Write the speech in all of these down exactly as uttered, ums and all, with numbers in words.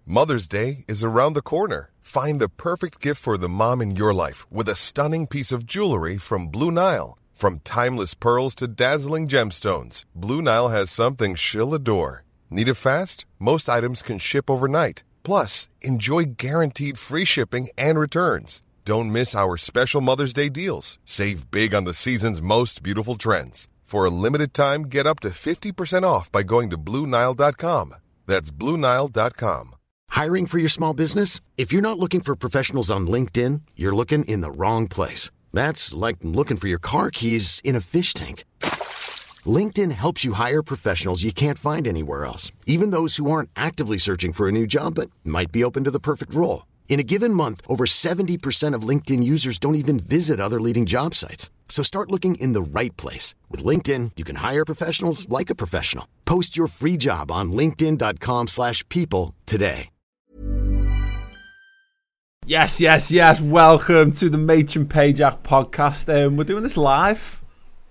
Mother's Day is around the corner. Find the perfect gift for the mom in your life with a stunning piece of jewelry from Blue Nile. From timeless pearls to dazzling gemstones, Blue Nile has something she'll adore. Need it fast? Most items can ship overnight. Plus, enjoy guaranteed free shipping and returns. Don't miss our special Mother's Day deals. Save big on the season's most beautiful trends. For a limited time, get up to fifty percent off by going to Blue Nile dot com. That's Blue Nile dot com. Hiring for your small business? If you're not looking for professionals on LinkedIn, you're looking in the wrong place. That's like looking for your car keys in a fish tank. LinkedIn helps you hire professionals you can't find anywhere else, even those who aren't actively searching for a new job but might be open to the perfect role. In a given month, over seventy percent of LinkedIn users don't even visit other leading job sites. So start looking in the right place. With LinkedIn, you can hire professionals like a professional. Post your free job on linkedin dot com slash people today. Yes, yes, yes. Welcome to the Machin Pajak podcast. Um, we're doing this live,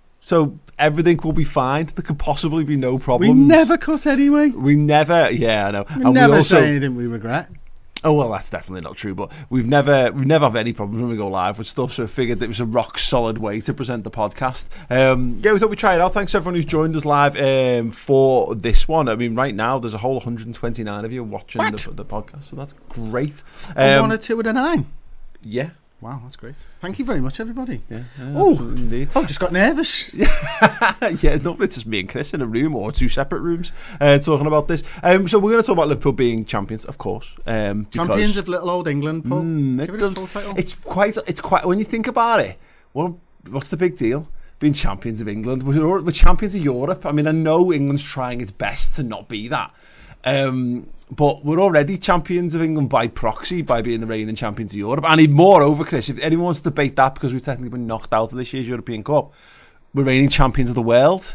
so everything will be fine. There could possibly be no problems. We never cut anyway. We never, yeah, I know. We and never we also, say anything we regret. Oh well, that's definitely not true. But we've never, we never have any problems when we go live with stuff. So I figured that it was a rock solid way to present the podcast. Um, yeah, we thought we'd try it out. Thanks to everyone who's joined us live um, for this one. I mean, right now there's a whole one hundred twenty-nine of you watching the, the podcast, so that's great. Um, and one or two of the nine. Yeah. Wow, that's great. Thank you very much, everybody. Yeah, yeah oh, indeed. I just got nervous. Yeah, no, it's just me and Chris in a room or two separate rooms uh, talking about this. Um, so we're going to talk about Liverpool being champions, of course. Um, champions of little old England, Paul. Mm, Give it its full title. It's quite. It's quite. When you think about it, well, what's the big deal? Being champions of England, we're, we're champions of Europe. I mean, I know England's trying its best to not be that. Um, But we're already champions of England by proxy, by being the reigning champions of Europe. And moreover, Chris, if anyone wants to debate that, because we've technically been knocked out of this year's European Cup, we're reigning champions of the world.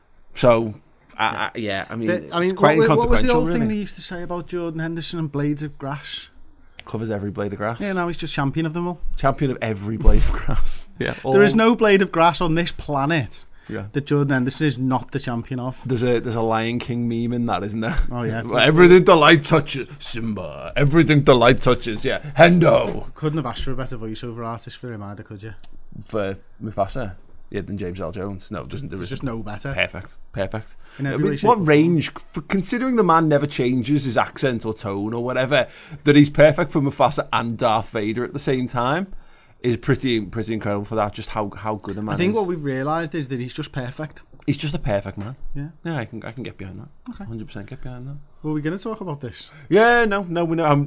So, uh, yeah. yeah, I mean, the, I mean, it's quite what, inconsequential, what was the old really. thing they used to say about Jordan Henderson and blades of grass? Covers every blade of grass. Yeah, now he's just champion of them all. Champion of every blade of grass. Yeah. There is no blade of grass on this planet yeah. that Jordan Henderson is not the champion of. There's a there's a Lion King meme in that, isn't there? Oh yeah. Everything the light touches, Simba. Everything the light touches, yeah. Hendo. Couldn't have asked for a better voiceover artist for him either, could you? For Mufasa? Yeah, than James Earl Jones. No, doesn't there? There's just no better. Perfect, perfect. In every I mean, way, shape, what or range? For, considering the man never changes his accent or tone or whatever, that he's perfect for Mufasa and Darth Vader at the same time is pretty pretty incredible for that. Just how, how good a man is. I think is. what we've realised is that he's just perfect. He's just a perfect man. Yeah, yeah. I can I can get behind that. Okay, one hundred percent get behind that. Well, are we going to talk about this? Yeah, no, no, we know. I'm,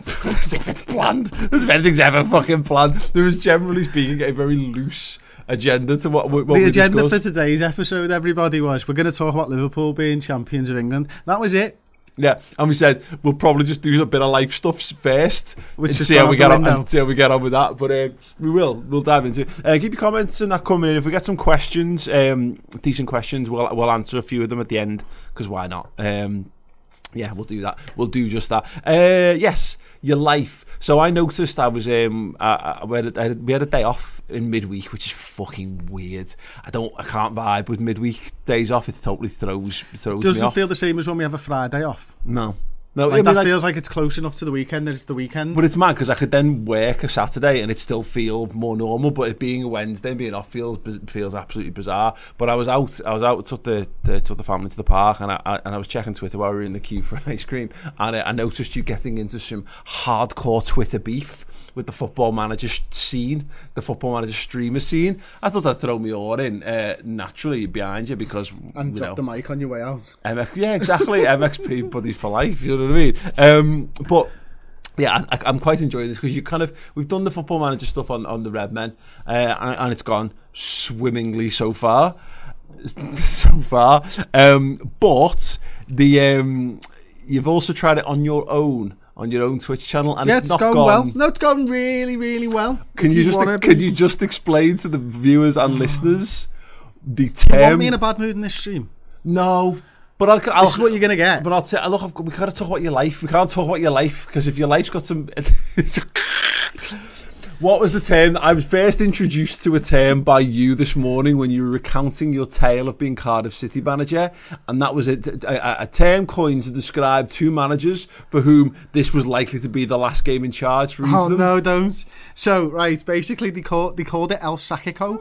as if it's planned. As if anything's ever fucking planned. There is, generally speaking, a very loose agenda to what, what the we agenda discussed. for today's episode, everybody, was we're going to talk about Liverpool being champions of England. That was it. Yeah, and we said we'll probably just do a bit of life stuff first Which and is see how we get on. window. And see how we get on with that. But uh, we will. We'll dive into it. Uh, keep your comments and that coming in. If we get some questions, um, decent questions, we'll we'll answer a few of them at the end because why not? Um, yeah, we'll do that. We'll do just that. Uh, yes, your life. So I noticed I was um, I, I, we, had a, I had, we had a day off in midweek, which is fucking weird. I don't, I can't vibe with midweek days off. It totally throws throws Doesn't me off. feel the same as when we have a Friday off. No. No, like I mean, that like, feels like it's close enough to the weekend that it's the weekend. But it's mad because I could then work a Saturday and it still feel more normal. But it being a Wednesday and being off feels feels absolutely bizarre. But I was out, I was out, took the, the took the family to the park, and I, I and I was checking Twitter while we were in the queue for ice cream, and I, I noticed you getting into some hardcore Twitter beef with the Football Manager scene, the Football Manager streamer scene. I thought I'd throw me all in uh, naturally behind you because and you drop know, the mic on your way out. M X, yeah, exactly. M X P buddies for life. You know what I mean? Um, but yeah, I, I'm quite enjoying this because you kind of we've done the Football Manager stuff on on the Redmen, uh, and, and it's gone swimmingly so far, so far. Um, but the um, you've also tried it on your own. On your own Twitch channel, and yeah, it's, it's not going gone well. No, it's going really, really well. Can you, you just wanna can be... you just explain to the viewers and listeners the You term? want me in a bad mood in this stream? No, but I'll. I'll This is what you're gonna get. But I'll tell. Look, I've got, we gotta talk about your life. We can't talk about your life because if your life's got some, What was the term? I was first introduced to a term by you this morning when you were recounting your tale of being Cardiff City manager, and that was a, a, a term coined to describe two managers for whom this was likely to be the last game in charge for each Oh of them. no, don't. So right, basically they call they called it El Sakico.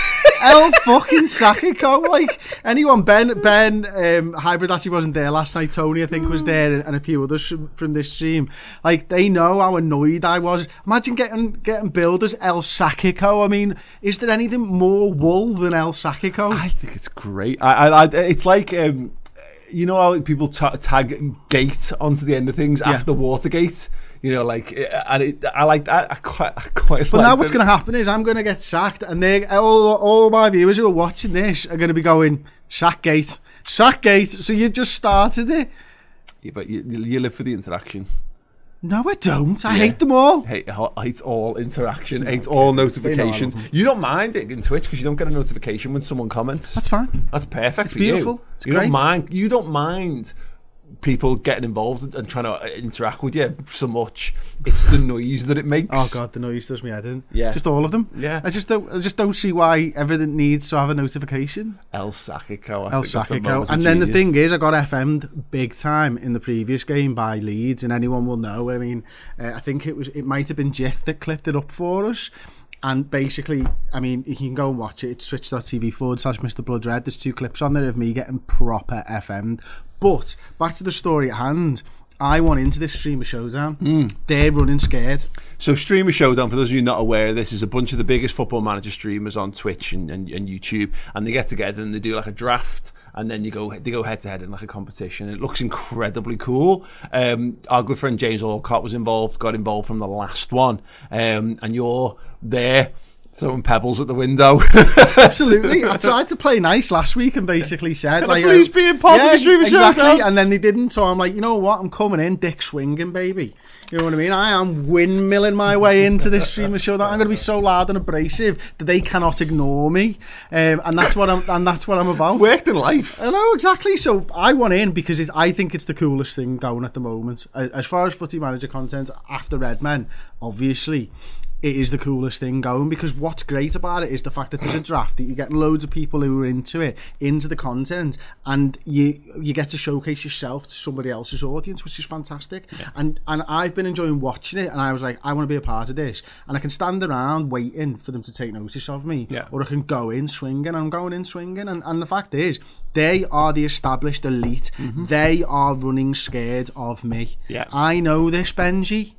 El fucking Sakico. Like anyone, Ben Ben um, Hybrid actually wasn't there last night. Tony I think was there, and a few others from, from this stream. Like they know how annoyed I was. Imagine getting getting billed as El Sakico. I mean, is there anything more wool than El Sakico? I think it's great. I, I, I it's like. Um, You know how people ta- tag gate onto the end of things Yeah. after Watergate? You know, like, and it, I like that. I quite, I quite But like now what's that. going to happen is I'm going to get sacked, and they all all my viewers who are watching this are going to be going Sackgate, Sackgate. So you just started it. Yeah, but you, you live for the interaction. No, I don't. I Yeah. hate them all. Hate, hate all interaction, hate all notifications. You don't mind it in Twitch because you don't get a notification when someone comments. That's fine. That's perfect It's for you. beautiful. It's you great. Don't mind, you don't mind people getting involved and trying to interact with you so much. It's the noise that it makes. Oh god, the noise does me head in. Yeah. Just all of them. Yeah. I just don't. I just don't see why everything needs to have a notification. El Sakico. I El think that's a Sakico. moment of And then the genius. thing is, I got F M'd big time in the previous game by Leeds, and anyone will know. I mean, uh, I think it was. It might have been Jith that clipped it up for us. And basically, I mean, you can go and watch it. It's twitch.tv forward slash Mister Blood Red. There's two clips on there of me getting proper F M'd. But back to the story at hand. I want into this Streamer Showdown. Mm. They're running scared. So Streamer Showdown, for those of you not aware, this is a bunch of the biggest Football Manager streamers on Twitch and, and, and YouTube, and they get together and they do like a draft, and then you go they go head to head in like a competition. It looks incredibly cool. Um, our good friend James Alcott was involved, got involved from the last one, um, and you're there throwing pebbles at the window. Absolutely. I tried to play nice last week and basically said, Can I like, please uh, be in part of yeah, the Streamer exactly. Showdown? And then they didn't, so I'm like, you know what? I'm coming in, dick swinging, baby. You know what I mean? I am windmilling my way into this Streamer Showdown. I'm going to be so loud and abrasive that they cannot ignore me, um, and that's what I'm. And that's what I'm about. It's worked in life. I know, exactly. So I want in because it, I think it's the coolest thing going at the moment. As far as Footy Manager content after Redmen, obviously, it is the coolest thing going, because what's great about it is the fact that there's a draft, that you're getting loads of people who are into it, into the content, and you you get to showcase yourself to somebody else's audience, which is fantastic. Yeah. And and I've been enjoying watching it, and I was like, I want to be a part of this, and I can stand around waiting for them to take notice of me, yeah. or I can go in swinging, and I'm going in swinging, and, and the fact is, they are the established elite. Mm-hmm. They are running scared of me. Yeah. I know this, Benji.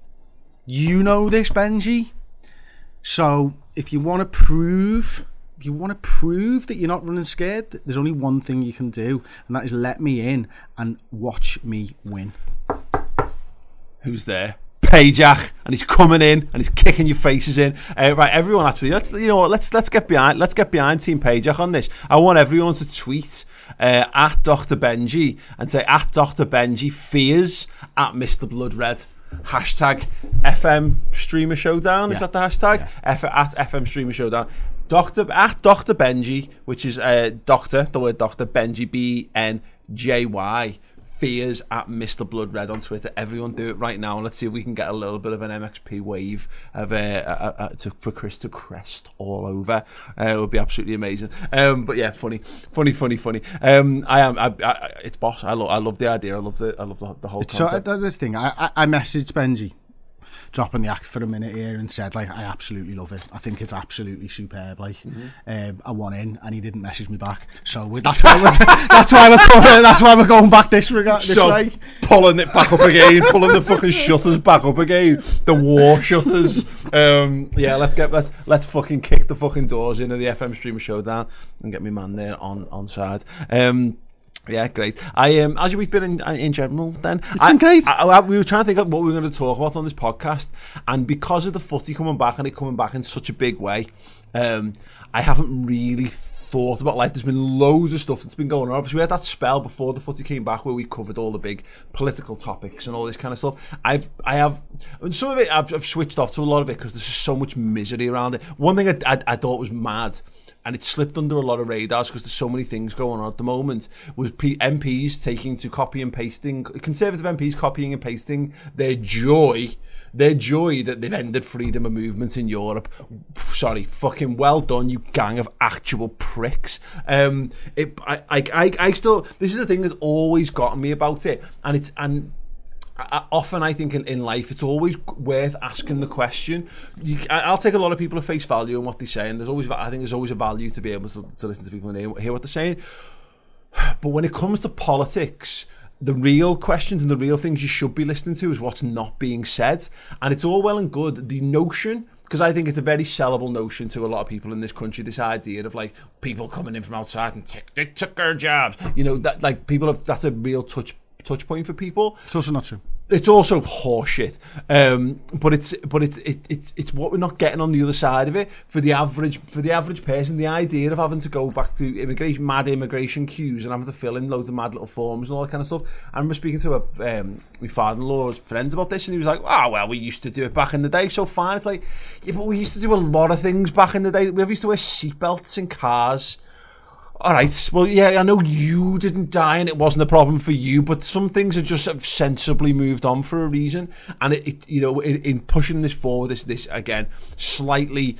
You know this, Benji. So if you want to prove, if you want to prove that you're not running scared, there's only one thing you can do, and that is let me in and watch me win. Who's there? Pajak, and he's coming in and he's kicking your faces in. Uh, right, everyone, actually, let's you know what, let's let's get behind let's get behind Team Pajak on this. I want everyone to tweet uh, at Doctor Benji and say at Doctor Benji fears at Mister Blood Red. Hashtag F M Streamer Showdown. Is yeah. that the hashtag? Yeah. F- at F M Streamer Showdown. Doctor at Doctor Benji, which is uh, Doctor, the word Doctor Benji, B N J Y. Fears at Mister Blood Red on Twitter. Everyone do it right now, and let's see if we can get a little bit of an M X P wave of uh, uh, uh, to, for Chris to crest all over. Uh, it would be absolutely amazing. Um, but yeah, funny, funny, funny, funny. Um, I am. I, I, it's boss. I love. I love the idea. I love the. I love the, the whole So concept. uh, this thing, I, I I messaged Benji, dropping the act for a minute here, and said, like, I absolutely love it. I think it's absolutely superb. Like, mm-hmm. um, I want in, and he didn't message me back. So we're, that's why we're that's why we're coming, that's why we're going back this regard. This so way. pulling it back up again, pulling the fucking shutters back up again, the war shutters. Um, yeah, let's get let's let's fucking kick the fucking doors into the F M Streamer Showdown and get me man there on on side. Um, Yeah, great. I um, how's your week been in, in general then? It's I, been great. I, I, we were trying to think of what we were going to talk about on this podcast, and because of the footy coming back and it coming back in such a big way, um, I haven't really thought about life. There's been loads of stuff that's been going on. Obviously, we had that spell before the footy came back where we covered all the big political topics and all this kind of stuff. I've, I have, I mean, some of it I've, I've switched off to a lot of it because there's just so much misery around it. One thing I, I, I thought was mad and it slipped under a lot of radars because there's so many things going on at the moment, was P- M Ps taking to copy and pasting, Conservative M Ps copying and pasting their joy, their joy that they've ended freedom of movement in Europe. Sorry, fucking well done, you gang of actual pricks. Um, it, I, I, I, I still, this is the thing that's always gotten me about it, and it's, and I, often I think in, in life it's always worth asking the question. You, I'll take a lot of people at face value and what they say, and there's always, I think there's always a value to be able to, to listen to people and hear, hear what they're saying. But when it comes to politics, the real questions and the real things you should be listening to is what's not being said. And it's all well and good, the notion, because I think it's a very sellable notion to a lot of people in this country, this idea of like people coming in from outside and t- they took our jobs. You know, that like people have, that's a real touch touch point for people. It's also not true. It's also horseshit, um, but it's but it's it, it's it's what we're not getting on the other side of it. For the average for the average person, the idea of having to go back to immigration, mad immigration queues and having to fill in loads of mad little forms and all that kind of stuff. I remember speaking to a, um, my father-in-law's friends about this, and he was like, "Oh well, we used to do it back in the day, so fine." It's like, yeah, but we used to do a lot of things back in the day. We used to wear seatbelts in cars. All right, well, yeah, I know you didn't die and it wasn't a problem for you, but some things are just sort of sensibly moved on for a reason. And it, it you know, in, in pushing this forward, this, this again, slightly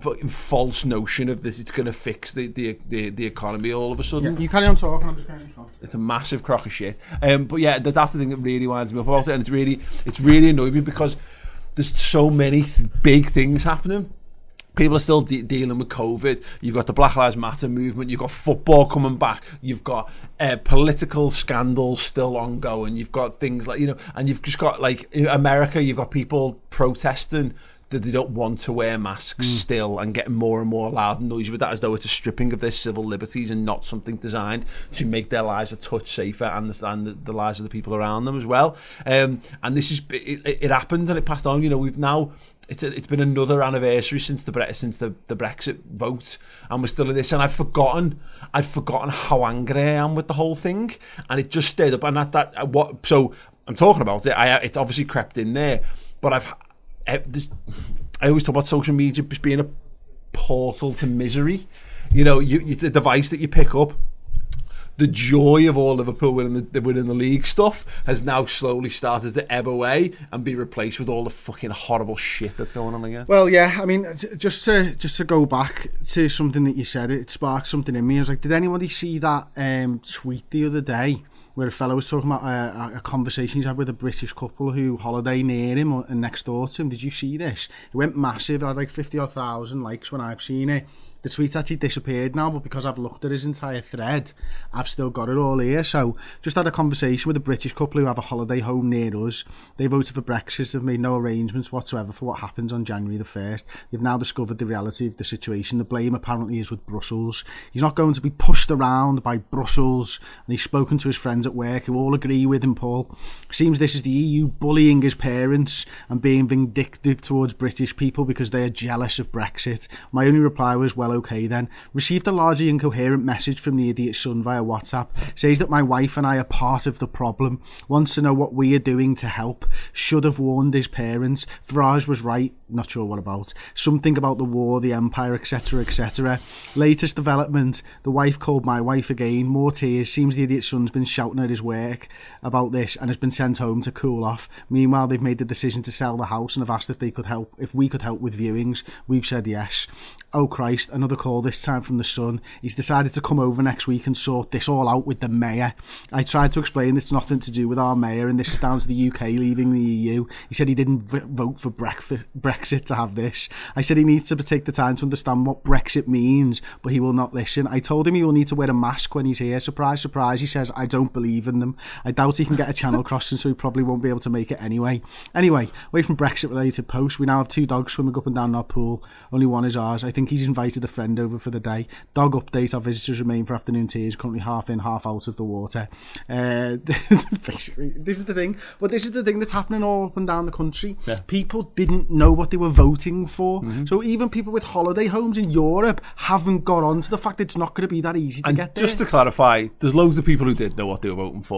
false notion of this, it's going to fix the, the the the economy all of a sudden. Yeah, you carry on talking. I'm just going to phone. It's a massive crock of shit. Um, but yeah, that, that's the thing that really winds me up about it, and it's really, it's really annoying me because there's so many th- big things happening. People are still de- dealing with COVID. You've got the Black Lives Matter movement. You've got football coming back. You've got uh, political scandals still ongoing. You've got things like, you know, and you've just got like in America, you've got people protesting that they don't want to wear masks mm. still, and getting more and more loud and noisy with that, as though it's a stripping of their civil liberties and not something designed to make their lives a touch safer and the, and the, the lives of the people around them as well. Um, and this is it, it, it happened and it passed on. You know, we've now. It's a, it's been another anniversary since the since the, the Brexit vote, and we're still in this. And I've forgotten, I've forgotten how angry I am with the whole thing, and it just stayed up. And that that what so I'm talking about it. I it's obviously crept in there, but I've I, this, I always talk about social media just being a portal to misery. You know, you, it's a device that you pick up. The joy of all Liverpool winning the, winning the league stuff has now slowly started to ebb away and be replaced with all the fucking horrible shit that's going on again. Well, yeah, I mean, just to just to go back to something that you said, it sparked something in me. I was like, did anybody see that um, tweet the other day where a fellow was talking about a, a conversation he's had with a British couple who holiday near him and next door to him? Did you see this? It went massive. It had like fifty odd thousand likes when I've seen it. The tweet actually disappeared now, but because I've looked at his entire thread, I've still got it all here. So just had a conversation with a British couple who have a holiday home near us. They voted for Brexit, have made no arrangements whatsoever for what happens on January the first. They've now discovered the reality of the situation. The blame apparently is with Brussels. He's not going to be pushed around by Brussels, and he's spoken to his friends at work who all agree with him, Paul. Seems this is the E U bullying his parents and being vindictive towards British people because they are jealous of Brexit. My only reply was, well, okay then. Received a largely incoherent message from the idiot son via WhatsApp. Says that my wife and I are part of the problem. Wants to know what we are doing to help. Should have warned his parents. Farage was right. Not sure what about. Something about the war, the empire, etc, et cetera. Latest development. The wife called my wife again. More tears. Seems the idiot son's been shouting at his work about this and has been sent home to cool off. Meanwhile, they've made the decision to sell the house and have asked if they could help, if we could help with viewings. We've said yes. Oh Christ, another call, this time from the son. He's decided to come over next week and sort this all out with the mayor. I tried to explain it's nothing to do with our mayor and this is down to the U K leaving the E U. He said he didn't v- vote for Brexit to have this. I said he needs to take the time to understand what Brexit means, but he will not listen. I told him he will need to wear a mask when he's here. Surprise, surprise, he says, I don't believe in them. I doubt he can get a channel crossing, so he probably won't be able to make it anyway. Anyway, away from Brexit related posts, we now have two dogs swimming up and down our pool. Only one is ours. I think he's invited a friend over for the day. Dog update, our visitors remain for afternoon teas, currently half in, half out of the water. Uh, basically, this is the thing. But this is the thing that's happening all up and down the country. Yeah. People didn't know what they were voting for. Mm-hmm. So even people with holiday homes in Europe haven't got on to the fact that it's not going to be that easy to and get there. Just to clarify, there's loads of people who did know what they were voting for.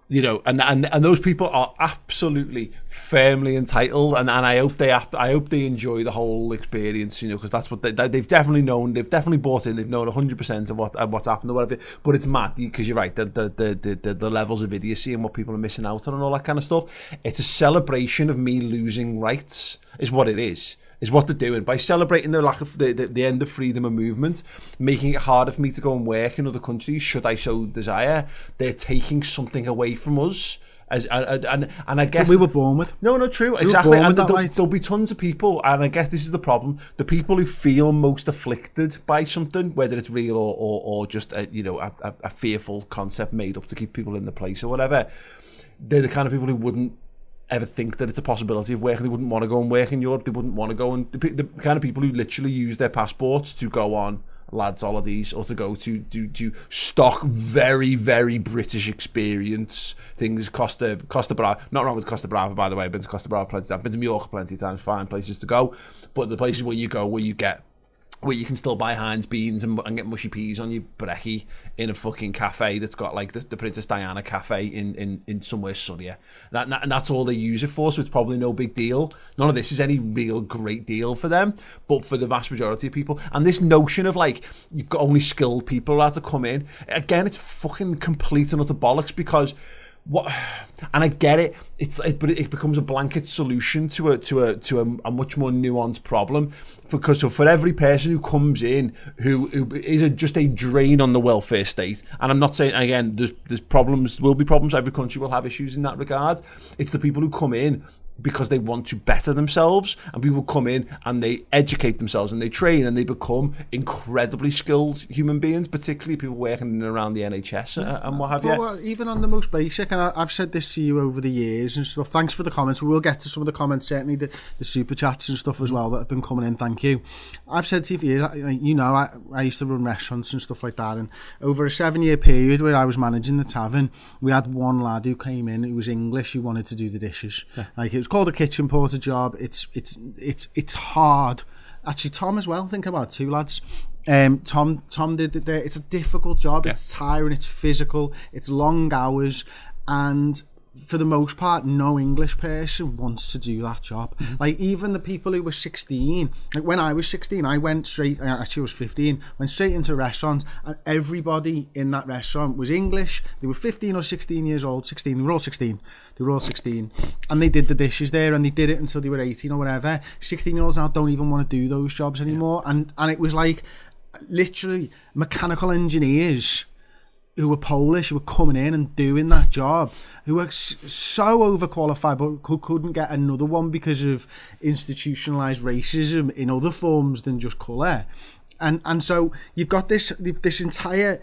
You know, and, and, and those people are absolutely firmly entitled, and, and I hope they I hope they enjoy the whole experience, you know, because that's what they, they've definitely known, they've definitely bought in, they've known one hundred percent of what of what's happened or whatever. But it's mad because you're right, the the, the the the levels of idiocy and what people are missing out on and all that kind of stuff. It's a celebration of me losing rights, is what it is. Is what they're doing by celebrating the lack of the, the, the end of freedom of movement, making it harder for me to go and work in other countries should I so desire. They're taking something away from us, as and and, and I guess that we were born with. No, no, true, we exactly. And there'll, right. there'll be tons of people, and I guess this is the problem: the people who feel most afflicted by something, whether it's real or or, or just a, you know a, a, a fearful concept made up to keep people in the place or whatever. They're the kind of people who wouldn't ever think that it's a possibility of work. They wouldn't want to go and work in Europe. They wouldn't want to go and the, the kind of people who literally use their passports to go on lads' holidays or to go to to, to stock very very British experience things. Costa Costa Brava, not wrong with Costa Brava by the way. I've been to Costa Brava plenty of times. I've been to Mallorca plenty of times. Fine places to go, but the places where you go where you get where you can still buy Heinz beans and, and get mushy peas on your brekkie in a fucking cafe that's got like the, the Princess Diana cafe in, in, in somewhere sunnier. That, and that's all they use it for, so it's probably no big deal. None of this is any real great deal for them, but for the vast majority of people. And this notion of like, you've got only skilled people allowed to come in, again, it's fucking complete and utter bollocks because what, and I get it. It's it, but it becomes a blanket solution to a to a to a, a much more nuanced problem. Because so for every person who comes in who who is a, just a drain on the welfare state, and I'm not saying again, there's there's problems, will be problems. Every country will have issues in that regard. It's the people who come in because they want to better themselves, and people come in and they educate themselves and they train and they become incredibly skilled human beings, particularly people working in and around the N H S uh, and what have you. Well, even on the most basic, and I, I've said this to you over the years and stuff, thanks for the comments. We will get to some of the comments, certainly the, the super chats and stuff as well that have been coming in, thank you. I've said to you for years, you know, I, I used to run restaurants and stuff like that, and over a seven year period where I was managing the tavern, we had one lad who came in who was English, who wanted to do the dishes. Yeah. Like, it was called a kitchen porter job. It's it's it's it's hard. Actually, Tom as well. Thinking about it, two lads. Um, Tom Tom did it there. It's a difficult job. Yeah. It's tiring. It's physical. It's long hours, and for the most part, no English person wants to do that job. Mm-hmm. Like, even the people who were sixteen, like when I was sixteen, I went straight, actually I was fifteen, went straight into restaurants, and everybody in that restaurant was English. They were fifteen or sixteen years old, sixteen, they were all sixteen, they were all sixteen, and they did the dishes there, and they did it until they were eighteen or whatever. sixteen year olds now don't even want to do those jobs anymore, yeah. and, and it was like, literally, mechanical engineers who were Polish, who were coming in and doing that job, who were so overqualified but couldn't get another one because of institutionalized racism in other forms than just colour. And and so you've got this this entire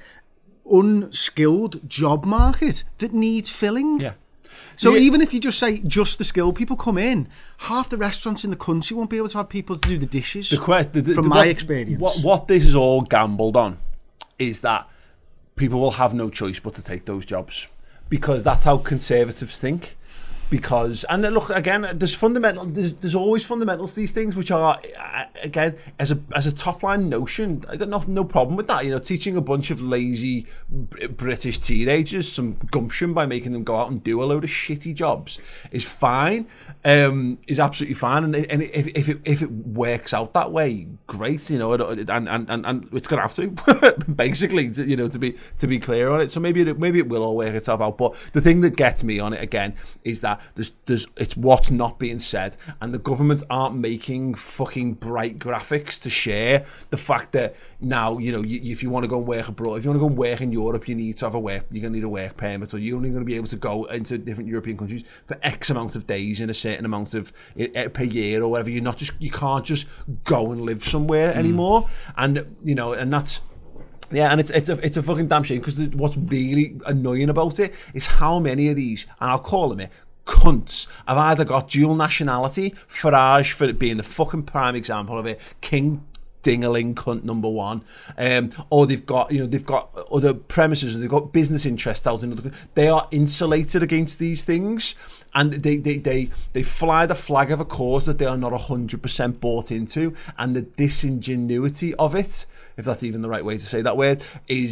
unskilled job market that needs filling. Yeah. So yeah. even if you just say just the skilled people come in, half the restaurants in the country won't be able to have people to do the dishes. The que- the, the, from the, my what, experience. What, what this is all gambled on is that people will have no choice but to take those jobs, because that's how conservatives think. Because, and look, again, there's fundamental, there's, there's always fundamentals to these things, which are, again, as a as a top line notion, I got no, no problem with that. You know, teaching a bunch of lazy British teenagers some gumption by making them go out and do a load of shitty jobs is fine, um, is absolutely fine. And, and if, if it if it works out that way, great. You know, and and and, and it's gonna have to, basically, to, you know, to be to be clear on it. So maybe it, maybe it will all work itself out. But the thing that gets me on it again is that There's, there's, it's what's not being said, and the government aren't making fucking bright graphics to share the fact that now, you know, you, if you want to go and work abroad, if you want to go and work in Europe, you need to have a work, you're going to need a work permit, or you're only going to be able to go into different European countries for X amount of days in a certain amount of per year or whatever. You're not just, you can't just go and live somewhere mm. anymore, and you know, and that's. Yeah, and it's it's a it's a fucking damn shame, because what's really annoying about it is how many of these, and I'll call them it, cunts, have either got dual nationality, Farage for being the fucking prime example of it, King Dingaling cunt number one, um, or they've got, you know, they've got other premises, and they've got business interests out in other. They are insulated against these things, and they they they they fly the flag of a cause that they are not a hundred percent bought into, and the disingenuity of it, if that's even the right way to say that word, is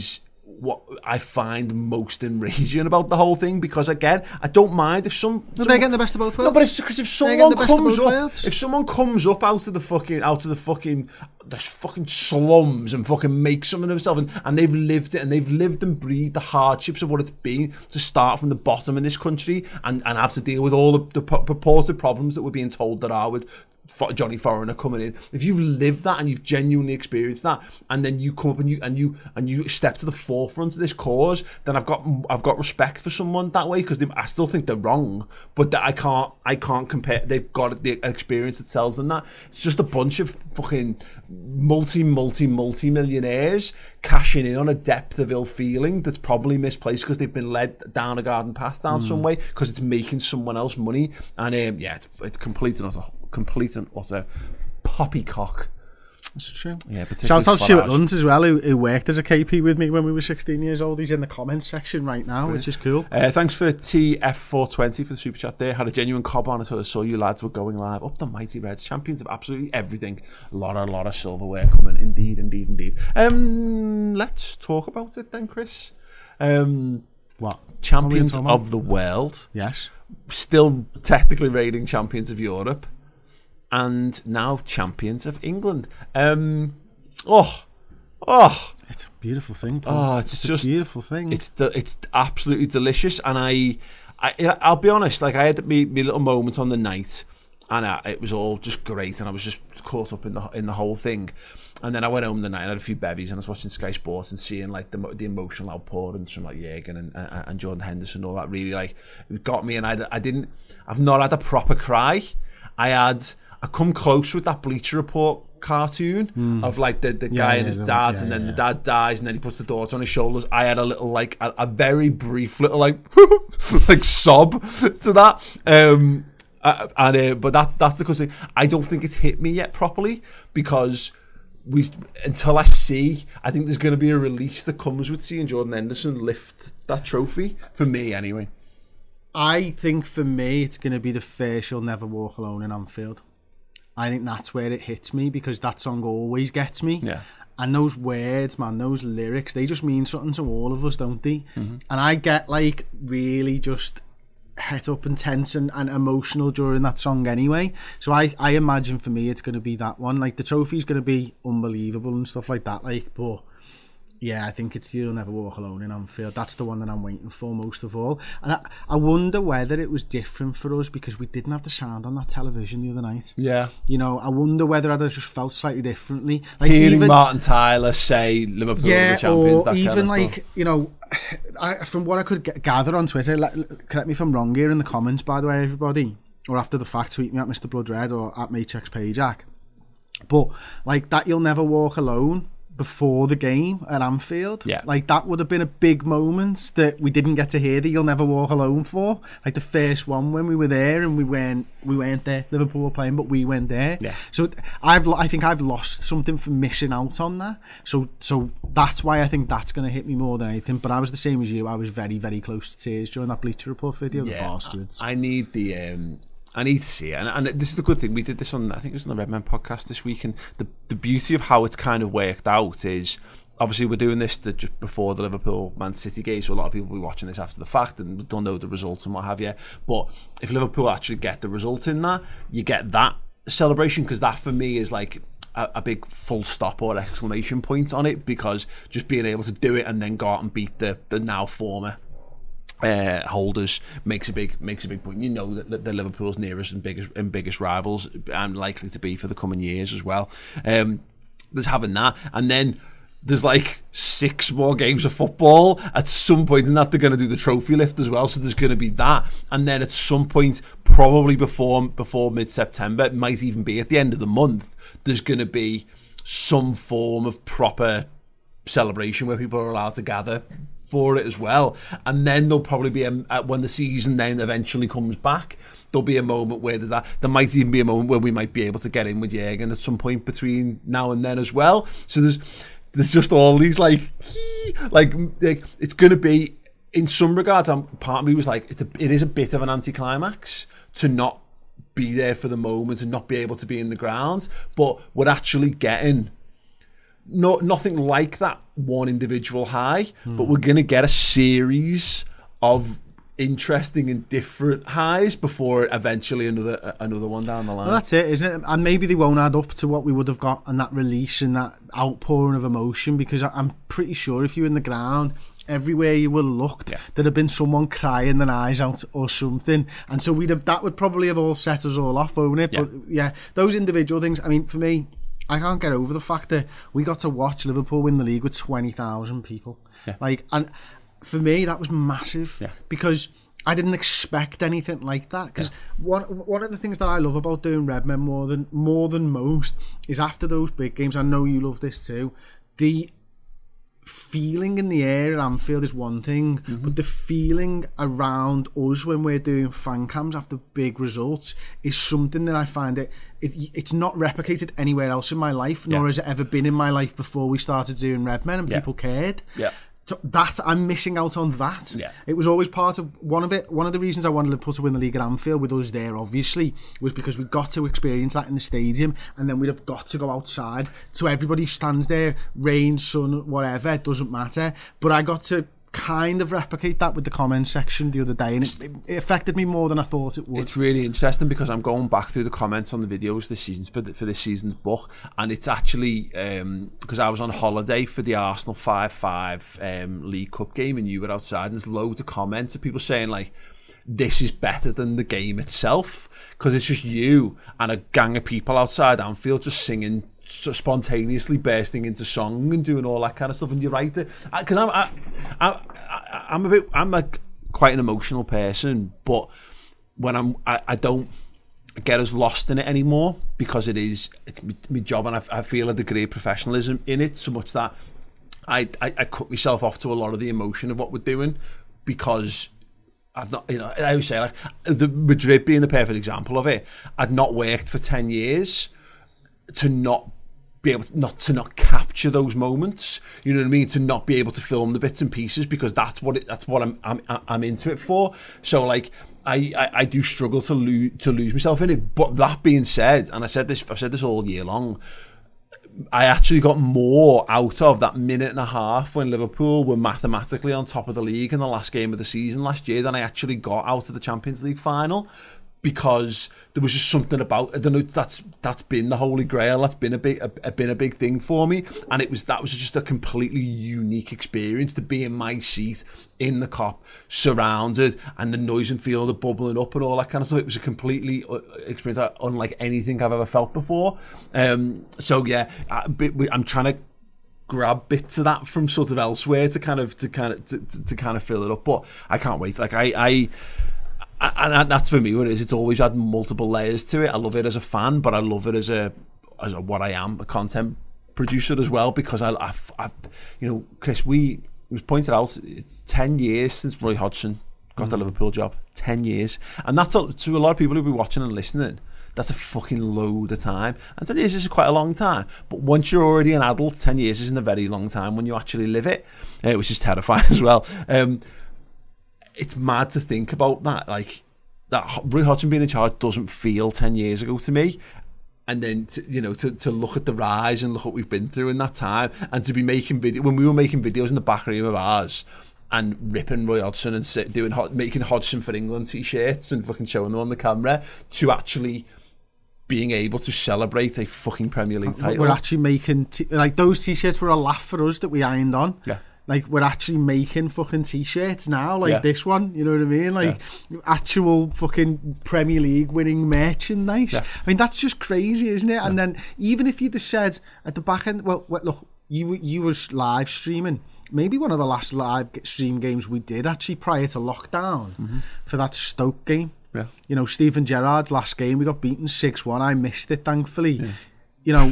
what I find most enraging about the whole thing, because again, I don't mind if some. No, some they're getting the best of both worlds. No, but it's because if someone comes up, if someone comes up out of the fucking, out of the fucking, the fucking slums and fucking makes something of themselves, and, and they've lived it, and they've lived and breathed the hardships of what it's been to start from the bottom in this country, and, and have to deal with all the, the purported problems that we're being told there are with Johnny Foreigner coming in. If you've lived that and you've genuinely experienced that, and then you come up and you and you and you step to the forefront of this cause, then I've got I've got respect for someone that way, because I still think they're wrong, but that I can't I can't compare. They've got the experience that tells them that. It's just a bunch of fucking multi multi multi millionaires cashing in on a depth of ill feeling that's probably misplaced, because they've been led down a garden path down mm. some way, because it's making someone else money. And um, yeah, it's, it's complete and utter complete and utter poppycock. That's true. Yeah, shout out Stuart Lunt as well, who, who worked as a K P with me when we were sixteen years old. He's in the comments section right now, Brilliant. Which is cool. Uh, thanks for T F four twenty for the super chat there. Had a genuine cob on until I saw you lads were going live. Up the mighty Reds, champions of absolutely everything. A lot, a lot of silverware coming. Indeed, indeed, indeed. Um, let's talk about it then, Chris. Um, what? Champions of the world. Yes. Still technically reigning champions of Europe. And now champions of England. Um, oh, oh, it's a beautiful thing, Paul. Oh, it's, it's just a beautiful thing. It's de- it's absolutely delicious, and I, I, I'll be honest. Like I had me, me little moment on the night, and I, it was all just great, and I was just caught up in the in the whole thing. And then I went home the night and had a few bevies, and I was watching Sky Sports and seeing like the the emotional outpourings from like Jürgen and, and and Jordan Henderson, all that really like it got me. And I I didn't. I've not had a proper cry. I had. I come close with that Bleacher Report cartoon mm. of like the, the guy yeah, and his yeah, dad yeah, and then yeah. the dad dies and then he puts the daughter on his shoulders. I had a little like a, a very brief little like like sob to that um uh, and uh, but that's that's the cause I don't think it's hit me yet properly, because we until I see I think there's going to be a release that comes with seeing Jordan Henderson lift that trophy, for me anyway. I think for me it's going to be the first You'll Never Walk Alone in Anfield. I think that's where it hits me, because that song always gets me. Yeah. And those words, man, those lyrics, they just mean something to all of us, don't they? Mm-hmm. And I get like really just het up and tense and, and emotional during that song anyway. So I, I imagine for me it's going to be that one. Like the trophy's going to be unbelievable and stuff like that. Like, but yeah, I think it's You'll Never Walk Alone in Anfield. That's the one that I'm waiting for most of all. And I, I wonder whether it was different for us because we didn't have the sound on that television the other night. Yeah. You know, I wonder whether I'd have just felt slightly differently. Like hearing even, Martin Tyler say Liverpool yeah, are the champions, or that even kind of like, stuff. you know, I, from what I could get, gather on Twitter, let, correct me if I'm wrong here in the comments, by the way, everybody, or after the fact, tweet me at Mister Blood Red or at MateXPayjack. But like that You'll Never Walk Alone before the game at Anfield, yeah. like that would have been a big moment that we didn't get to hear the You'll Never Walk Alone for, like the first one when we were there and we weren't we weren't there. Liverpool were playing, but we weren't there. Yeah. So I've I think I've lost something for missing out on that. So so that's why I think that's going to hit me more than anything. But I was the same as you. I was very very close to tears during that Bleacher Report video. Yeah, the bastards. I, I need the. Um... I need to see it, and, and this is the good thing. We did this on, I think it was on the Redmen podcast this week, and the the beauty of how it's kind of worked out is, obviously we're doing this the, just before the Liverpool Man City game, so a lot of people will be watching this after the fact and don't know the results and what have you. But if Liverpool actually get the result in that, you get that celebration, because that for me is like a, a big full stop or exclamation point on it, because just being able to do it and then go out and beat the the now former Uh, holders makes a big makes a big point. You know that the Liverpool's nearest and biggest and biggest rivals, and likely to be for the coming years as well. Um, there's having that, and then there's like six more games of football at some point, and that they're going to do the trophy lift as well. So there's going to be that, and then at some point, probably before before mid September, it might even be at the end of the month, there's going to be some form of proper celebration where people are allowed to gather for it as well. And then there'll probably be a, when the season then eventually comes back, there'll be a moment where there's that there might even be a moment where we might be able to get in with Jürgen at some point between now and then as well. So there's there's just all these like like, like it's going to be, in some regards, I'm, part of me was like it's a, it is a bit of an anticlimax to not be there for the moment and not be able to be in the ground, but we're actually getting no, nothing like that one individual high, mm. but we're going to get a series of interesting and different highs before eventually another another one down the line. Well, that's it, isn't it? And maybe they won't add up to what we would have got and that release and that outpouring of emotion, because I'm pretty sure if you're in the ground, everywhere you would have looked, yeah. there'd have been someone crying their eyes out or something, and so we'd have that would probably have all set us all off, won't it? Yeah. But yeah, those individual things. I mean, for me, I can't get over the fact that we got to watch Liverpool win the league with twenty thousand people. Yeah. Like, and for me, that was massive, yeah. because I didn't expect anything like that. Because yeah. one one of the things that I love about doing Redmen more than more than most is after those big games. I know you love this too. The feeling in the air at Anfield is one thing, mm-hmm. but the feeling around us when we're doing fan cams after big results is something that I find it, it it's not replicated anywhere else in my life, nor yeah. has it ever been in my life before we started doing Redmen and yeah. people cared. Yeah. So that I'm missing out on that. Yeah. It was always part of one of it. One of the reasons I wanted Liverpool to win the league at Anfield with us there, obviously, was because we got to experience that in the stadium, and then we'd have got to go outside. So everybody stands there, rain, sun, whatever, it doesn't matter. But I got to kind of replicate that with the comments section the other day, and it, it affected me more than I thought it would. It's really interesting because I'm going back through the comments on the videos this season for the, for this season's book, and it's actually because um, I was on holiday for the Arsenal five five um, League Cup game, and you were outside, and there's loads of comments of people saying like, this is better than the game itself, because it's just you and a gang of people outside Anfield just singing, so spontaneously bursting into song and doing all that kind of stuff. And you're right, because I'm I, I, I, I'm a bit I'm a quite an emotional person, but when I'm I, I don't get as lost in it anymore, because it is it's my, my job, and I, I feel a degree of professionalism in it, so much that I, I I cut myself off to a lot of the emotion of what we're doing, because I've not, you know, I always say, like, the Madrid being the perfect example of it. I'd not worked for ten years to not be able to not to not capture those moments, you know what I mean, to not be able to film the bits and pieces, because that's what it, that's what I'm I'm I'm into it for. So like I, I, I do struggle to lose to lose myself in it. But that being said, and I said this I've said this all year long, I actually got more out of that minute and a half when Liverpool were mathematically on top of the league in the last game of the season last year than I actually got out of the Champions League final. Because there was just something about, I don't know, that's that's been the holy grail, that's been a big a, a, been a big thing for me, and it was that was just a completely unique experience to be in my seat in the Kop, surrounded, and the noise and feel, the bubbling up and all that kind of stuff. It was a completely experience unlike anything I've ever felt before. Um, so yeah, I, I'm trying to grab bits of that from sort of elsewhere to kind of to kind of to, to, to kind of fill it up, but I can't wait. Like I. I And that's for me what it is. It's always had multiple layers to it. I love it as a fan, but I love it as a as a, what I am, a content producer as well. Because I, I've, I've you know, Chris, we it was pointed out it's ten years since Roy Hodgson got mm. the Liverpool job. Ten years, and that's a, to a lot of people who'll be watching and listening. That's a fucking load of time. And ten years is quite a long time. But once you're already an adult, ten years isn't a very long time when you actually live it, uh, which is terrifying as well. Um, It's mad to think about that, like that Roy Hodgson being in charge doesn't feel ten years ago to me, and then to, you know to, to look at the rise and look what we've been through in that time, and to be making video when we were making videos in the back room of ours and ripping Roy Hodgson and sit, doing making Hodgson for England t-shirts and fucking showing them on the camera, to actually being able to celebrate a fucking Premier League title. We're actually making t- like those t-shirts were a laugh for us that we ironed on. Yeah. Like, we're actually making fucking t-shirts now, like yeah. this one, you know what I mean? Like, yeah. actual fucking Premier League winning merchandise. Yeah. I mean, that's just crazy, isn't it? Yeah. And then, even if you'd have said at the back end, well, well look, you you were live streaming. Maybe one of the last live stream games we did, actually, prior to lockdown, mm-hmm. for that Stoke game. Yeah. You know, Steven Gerrard's last game, we got beaten six one. I missed it, thankfully. Yeah. You know...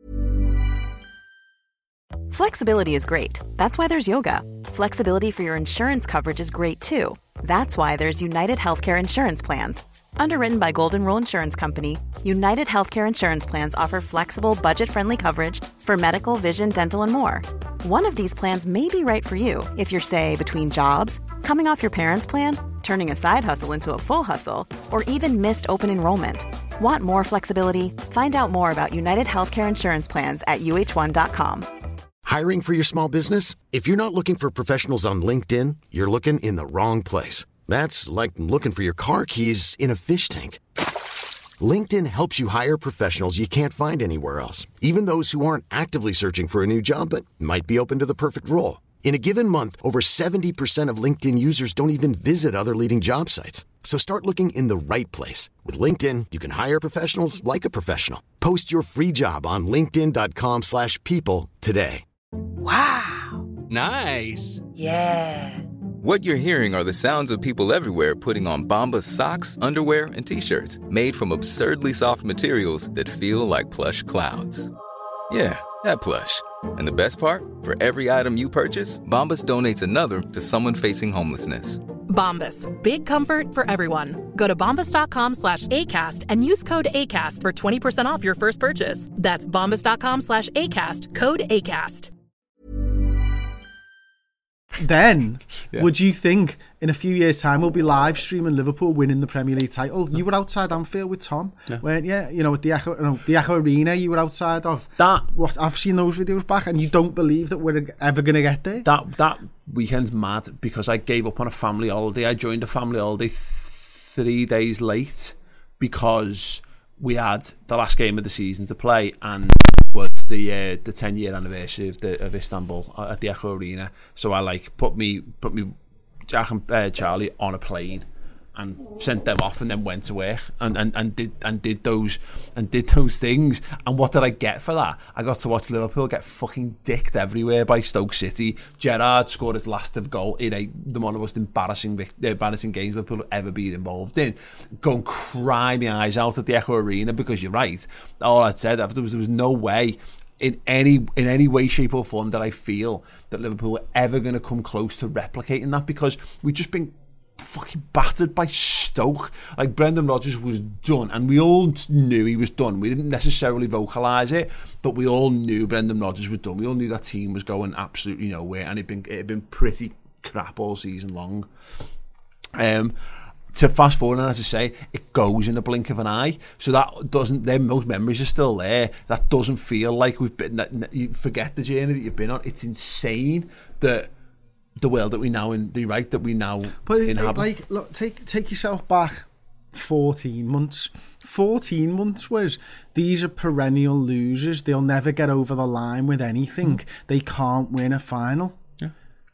Flexibility is great. That's why there's yoga. Flexibility for your insurance coverage is great too. That's why there's United Healthcare Insurance Plans. Underwritten by Golden Rule Insurance Company, United Healthcare Insurance Plans offer flexible, budget-friendly coverage for medical, vision, dental, and more. One of these plans may be right for you if you're, say, between jobs, coming off your parents' plan, turning a side hustle into a full hustle, or even missed open enrollment. Want more flexibility? Find out more about United Healthcare Insurance Plans at U H one dot com. Hiring for your small business? If you're not looking for professionals on LinkedIn, you're looking in the wrong place. That's like looking for your car keys in a fish tank. LinkedIn helps you hire professionals you can't find anywhere else, even those who aren't actively searching for a new job but might be open to the perfect role. In a given month, over seventy percent of LinkedIn users don't even visit other leading job sites. So start looking in the right place. With LinkedIn, you can hire professionals like a professional. Post your free job on linkedin.com slash people today. Wow. Nice. Yeah. What you're hearing are the sounds of people everywhere putting on Bombas socks, underwear, and T-shirts made from absurdly soft materials that feel like plush clouds. Yeah, that plush. And the best part? For every item you purchase, Bombas donates another to someone facing homelessness. Bombas. Big comfort for everyone. Go to bombas.com slash ACAST and use code ACAST for twenty percent off your first purchase. That's bombas.com slash ACAST. Code ACAST. Then, yeah. would you think in a few years' time we'll be live streaming Liverpool winning the Premier League title? You were outside Anfield with Tom, yeah. weren't you? You know, at the Echo, no, the Echo Arena. You were outside of that. What I've seen those videos back, and you don't believe that we're ever going to get there. That that weekend's mad because I gave up on a family holiday. I joined a family holiday th- three days late because we had the last game of the season to play and was the uh, the ten year anniversary of the of Istanbul at the Echo Arena. So I like put me put me Jack and uh, Charlie on a plane and sent them off and then went to work and, and, and did and did those and did those things. And what did I get for that? I got to watch Liverpool get fucking dicked everywhere by Stoke City. Gerrard scored his last of goal in a the one of the most embarrassing embarrassing games Liverpool have ever been involved in. Go and cry my eyes out at the Echo Arena because you're right. All I said, there was there was no way in any in any way, shape or form that I feel that Liverpool were ever going to come close to replicating that because we've just been fucking battered by Stoke. Like Brendan Rodgers was done and we all knew he was done. We didn't necessarily vocalise it, but we all knew Brendan Rodgers was done. We all knew that team was going absolutely nowhere and it'd been, it had been pretty crap all season long. Um, to fast forward, and as I say, it goes in a blink of an eye. So that doesn't, then most memories are still there. That doesn't feel like we've been, you forget the journey that you've been on. It's insane that the world that we now in the right that we now but inhabit. Like, look, take take yourself back fourteen months. fourteen months was these are perennial losers. They'll never get over the line with anything. Mm. They can't win a final. Yeah.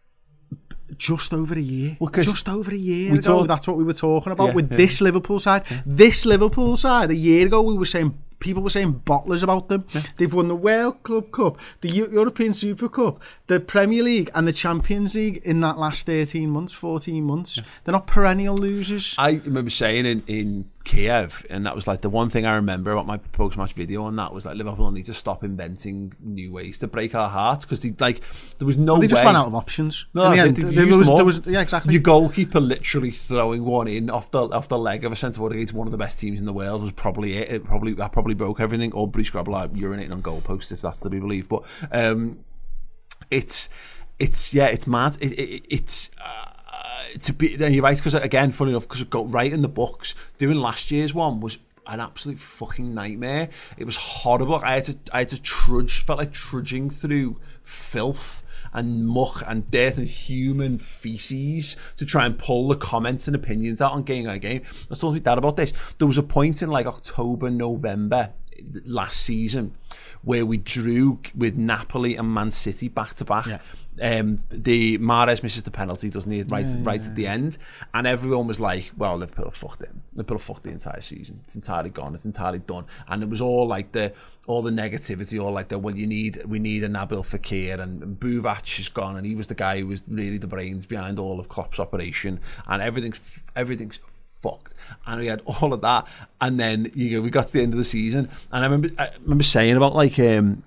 Just over a year. Well, just over a year ago. Talk, that's what we were talking about yeah, with yeah. this Liverpool side. Yeah. This Liverpool side. A year ago, we were saying. People were saying bottlers about them. Yeah. They've won the World Club Cup, the U- European Super Cup, the Premier League and the Champions League in that last thirteen months, fourteen months. Yeah. They're not perennial losers. I remember saying in, in Kiev, and that was like the one thing I remember about my post-match video on that was like Liverpool need to stop inventing new ways to break our hearts because they like there was no well, they way. just ran out of options. No, in the end, there, was, there was yeah exactly. Your goalkeeper literally throwing one in off the off the leg of a centre forward against one of the best teams in the world was probably it. It probably that probably broke everything. Or Bruce Grabble like, urinating on goalposts if that's to be believed. But um, it's it's yeah, it's mad. It, it, it's. Uh, To be, then you're right because again, funny enough, because it got right in the books. Doing last year's one was an absolute fucking nightmare. It was horrible. I had to, I had to trudge, felt like trudging through filth and muck and dirt and human feces to try and pull the comments and opinions out on game by game. I was talking to Dad about this. There was a point in like October, November last season where we drew with Napoli and Man City back to back. Yeah. Um, the Mahrez misses the penalty, doesn't he? Right, yeah, right yeah. at the end, and everyone was like, "Well, Liverpool fucked it. Liverpool fucked the entire season. It's entirely gone. It's entirely done." And it was all like the all the negativity, all like the well, you need we need a Nabil Fekir, and, and Buvac is gone, and he was the guy who was really the brains behind all of Klopp's operation, and everything's everything's. fucked, and we had all of that, and then you know we got to the end of the season, and I remember I remember saying about like um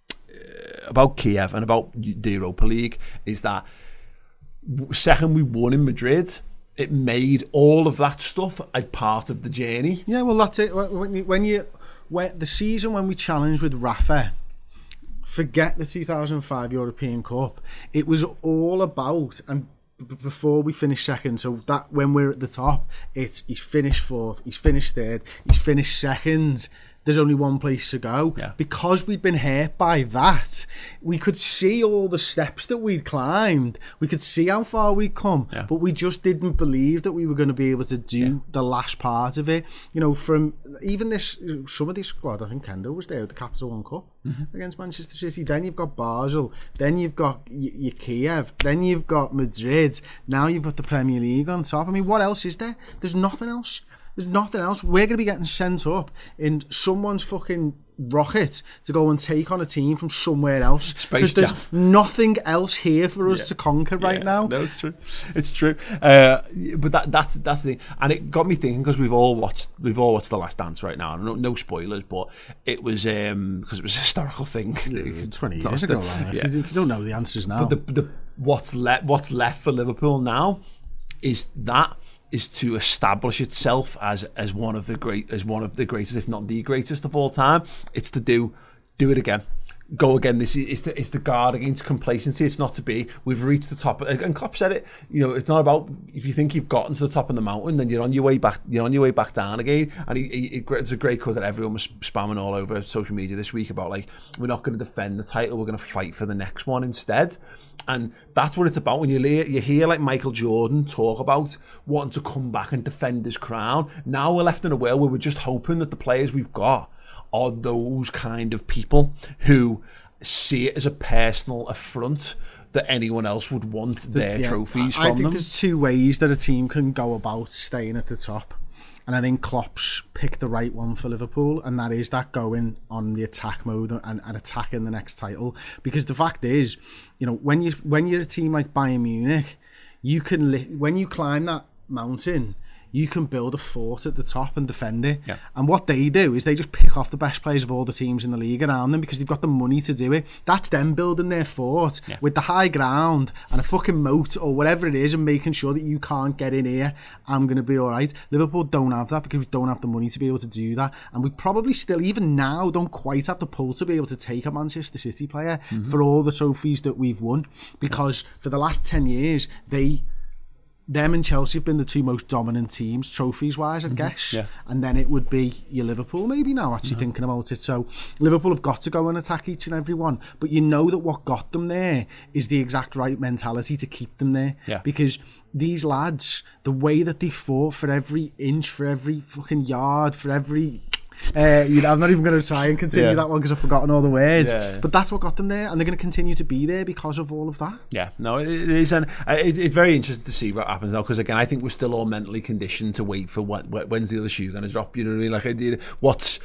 about Kiev and about the Europa League is that second we won in Madrid, it made all of that stuff a part of the journey. Yeah, well that's it. When you when you when the season when we challenged with Rafa, forget the two thousand five European Cup. It was all about and. Before we finish second, so that when we're at the top, it's he's finished fourth, he's finished third, he's finished second. there's only one place to go. Yeah. Because we'd been hurt by that, we could see all the steps that we'd climbed. We could see how far we'd come, yeah. but we just didn't believe that we were going to be able to do yeah. the last part of it. You know, from even this, some of this squad, I think Kendo was there at the Capital One Cup mm-hmm. against Manchester City. Then you've got Basel, then you've got y- y- Kiev, then you've got Madrid, now you've got the Premier League on top. I mean, what else is there? There's nothing else. There's nothing else. We're going to be getting sent up in someone's fucking rocket to go and take on a team from somewhere else. Space Jam. There's nothing else here for us yeah. to conquer right yeah. now. No, it's true. It's true. Uh, but that that's that's the thing, and it got me thinking because we've all watched we've all watched The Last Dance right now. No, no spoilers, but it was um because it was a historical thing. Yeah, Twenty years ago. Right? Yeah. If you don't know the answers now. But the, the what's left what's left for Liverpool now is that. is to establish itself as as one of the great as one of the greatest, if not the greatest of all time. It's to do do it again. Go again. This is to, it's to guard against complacency. It's not to be. We've reached the top, and Klopp said it. You know, it's not about if you think you've gotten to the top of the mountain, then you're on your way back. You're on your way back down again. And he, he, it's a great quote that everyone was spamming all over social media this week about like we're not going to defend the title. We're going to fight for the next one instead. And that's what it's about. When you hear you hear like Michael Jordan talk about wanting to come back and defend his crown. Now we're left in a world where we're just hoping that the players we've got are those kind of people who see it as a personal affront that anyone else would want the, their yeah, trophies I, from I think them. There's two ways that a team can go about staying at the top. And I think Klopp's picked the right one for Liverpool, and that is that going on the attack mode and, and attacking the next title. Because the fact is, you know, when you when you're a team like Bayern Munich, you can li- when you climb that mountain, you can build a fort at the top and defend it. Yeah. And what they do is they just pick off the best players of all the teams in the league around them because they've got the money to do it. That's them building their fort yeah. with the high ground and a fucking moat or whatever it is and making sure that you can't get in here. I'm going to be all right. Liverpool don't have that because we don't have the money to be able to do that. And we probably still, even now, don't quite have the pull to be able to take a Manchester City player mm-hmm. for all the trophies that we've won. Because for the last ten years, they... them and Chelsea have been the two most dominant teams, trophies-wise, I mm-hmm. guess. Yeah. And then it would be your Liverpool, maybe now, actually mm-hmm. thinking about it. So Liverpool have got to go and attack each and every one. But you know that what got them there is the exact right mentality to keep them there. Yeah. Because these lads, the way that they fought for every inch, for every fucking yard, for every... Uh, you know, I'm not even going to try and continue yeah. that one because I've forgotten all the words. Yeah, yeah. But that's what got them there, and they're going to continue to be there because of all of that. Yeah, no, it, it is, and it, it's very interesting to see what happens now. Because again, I think we're still all mentally conditioned to wait for what, when's the other shoe going to drop. You know what I mean? Like, I did, what's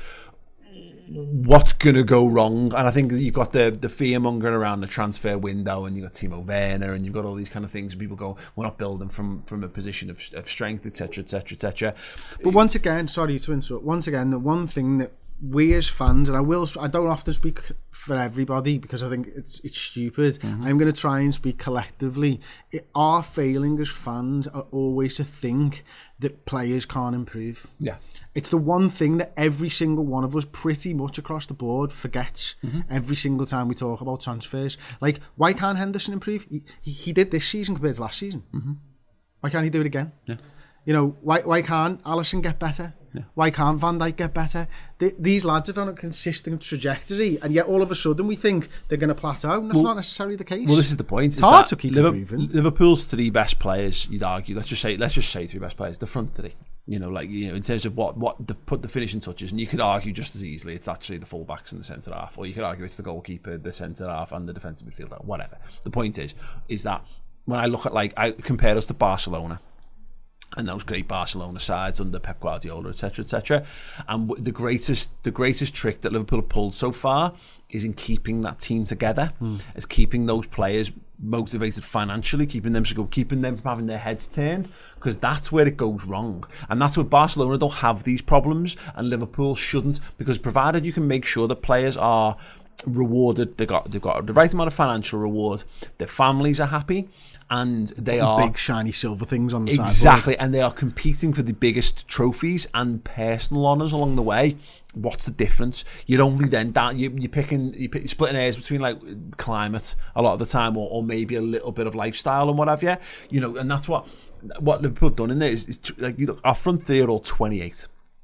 what's going to go wrong? And I think you've got the the fear mongering around the transfer window, and you've got Timo Werner, and you've got all these kind of things. And people go, we're not building from from a position of, of strength, et cetera, et cetera, et cetera. But once again, sorry to interrupt. Once again, the one thing that we as fans, and I will, I don't often speak for everybody because I think it's it's stupid. Mm-hmm. I'm going to try and speak collectively. It, our failing as fans are always to think that players can't improve. Yeah. It's the one thing that every single one of us pretty much across the board forgets mm-hmm. every single time we talk about transfers. Like, why can't Henderson improve? He, he, he did this season compared to last season. Mm-hmm. Why can't he do it again? Yeah. You know, why why can't Alisson get better? Yeah. Why can't Van Dijk get better? They, these lads have on a consistent trajectory, and yet all of a sudden we think they're going to plateau. And that's well, not necessarily the case. Well, this is the point. It's hard to keep Liverpool, improving. Liverpool's three best players, you'd argue. Let's just say, let's just say three best players. The front three. You know, like, you know, in terms of what what the, put the finishing touches, and you could argue just as easily it's actually the fullbacks and the centre half, or you could argue it's the goalkeeper, the centre half, and the defensive midfielder. Whatever. The point is, is that when I look at, like, I compare us to Barcelona. And those great Barcelona sides under Pep Guardiola, et cetera, et cetera. And the greatest, the greatest trick that Liverpool have pulled so far is in keeping that team together, mm. is keeping those players motivated financially, keeping them so keeping them from having their heads turned, because that's where it goes wrong. And that's where Barcelona don't have these problems, and Liverpool shouldn't, because provided you can make sure that players are rewarded, they got they've got the right amount of financial reward, their families are happy, and they the are big shiny silver things on the exactly, side. Exactly, and they are competing for the biggest trophies and personal honours along the way. What's the difference? You're only then down. You, you're picking, you're, pick, you're splitting hairs between like climate a lot of the time, or, or maybe a little bit of lifestyle and what have you. You know, and that's what what Liverpool have done in there is, is like, you know, our front three are all twenty-eight.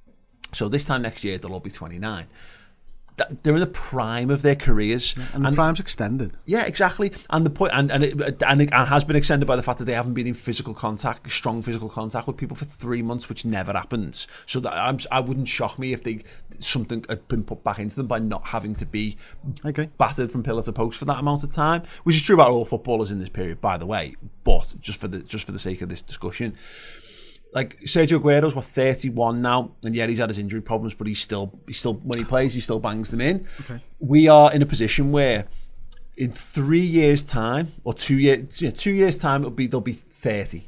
So this time next year, they'll all be twenty-nine. They're in the prime of their careers, yeah, and the and, prime's extended. Yeah, exactly. And the point, and and it, and it has been extended by the fact that they haven't been in physical contact, strong physical contact with people for three months, which never happens. So that I'm, I wouldn't shock me if they something had been put back into them by not having to be I agree. battered from pillar to post for that amount of time, which is true about all footballers in this period, by the way. But just for the just for the sake of this discussion. Like Sergio Aguero's what thirty-one now, and yeah, he's had his injury problems, but he's still he still when he plays, he still bangs them in. Okay. We are in a position where, in three years' time or two years, yeah, two years' time, it'll be they'll be thirty.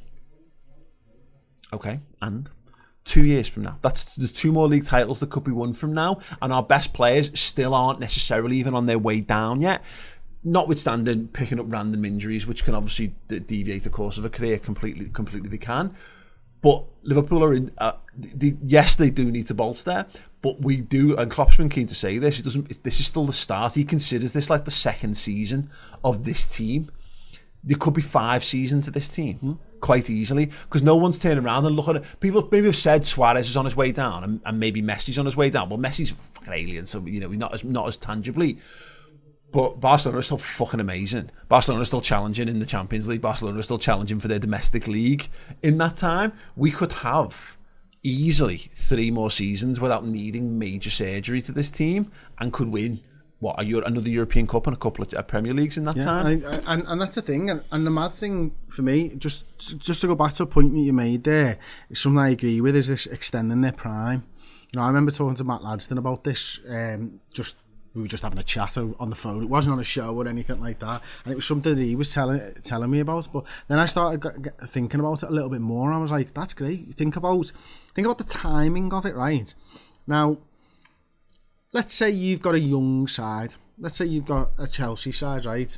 Okay, and two years from now, that's there's two more league titles that could be won from now, and our best players still aren't necessarily even on their way down yet. Notwithstanding picking up random injuries, which can obviously deviate the course of a career completely, completely they can. But Liverpool are in. Uh, the, yes, they do need to bolster, but we do. And Klopp's been keen to say this. It doesn't. This is still the start. He considers this like the second season of this team. There could be five seasons to this team hmm. quite easily because no one's turning around and looking at people. Maybe have said Suarez is on his way down, and, and maybe Messi's on his way down. Well, Messi's a fucking alien, so you know, not as not as tangibly. But Barcelona are still fucking amazing. Barcelona are still challenging in the Champions League. Barcelona are still challenging for their domestic league. In that time, we could have easily three more seasons without needing major surgery to this team and could win, what, a Euro- another European Cup and a couple of Premier Leagues in that yeah, time. I, I, and, and that's the thing. And, and the mad thing for me, just, just to go back to a point that you made there, is something I agree with, is this extending their prime. You know, I remember talking to Matt Ladston about this um, just we were just having a chat on the phone. It wasn't on a show or anything like that, and it was something that he was telling telling me about. But then I started g- g- thinking about it a little bit more, and I was like, "That's great." Think about think about the timing of it, right? Now, let's say you've got a young side. Let's say you've got a Chelsea side, right?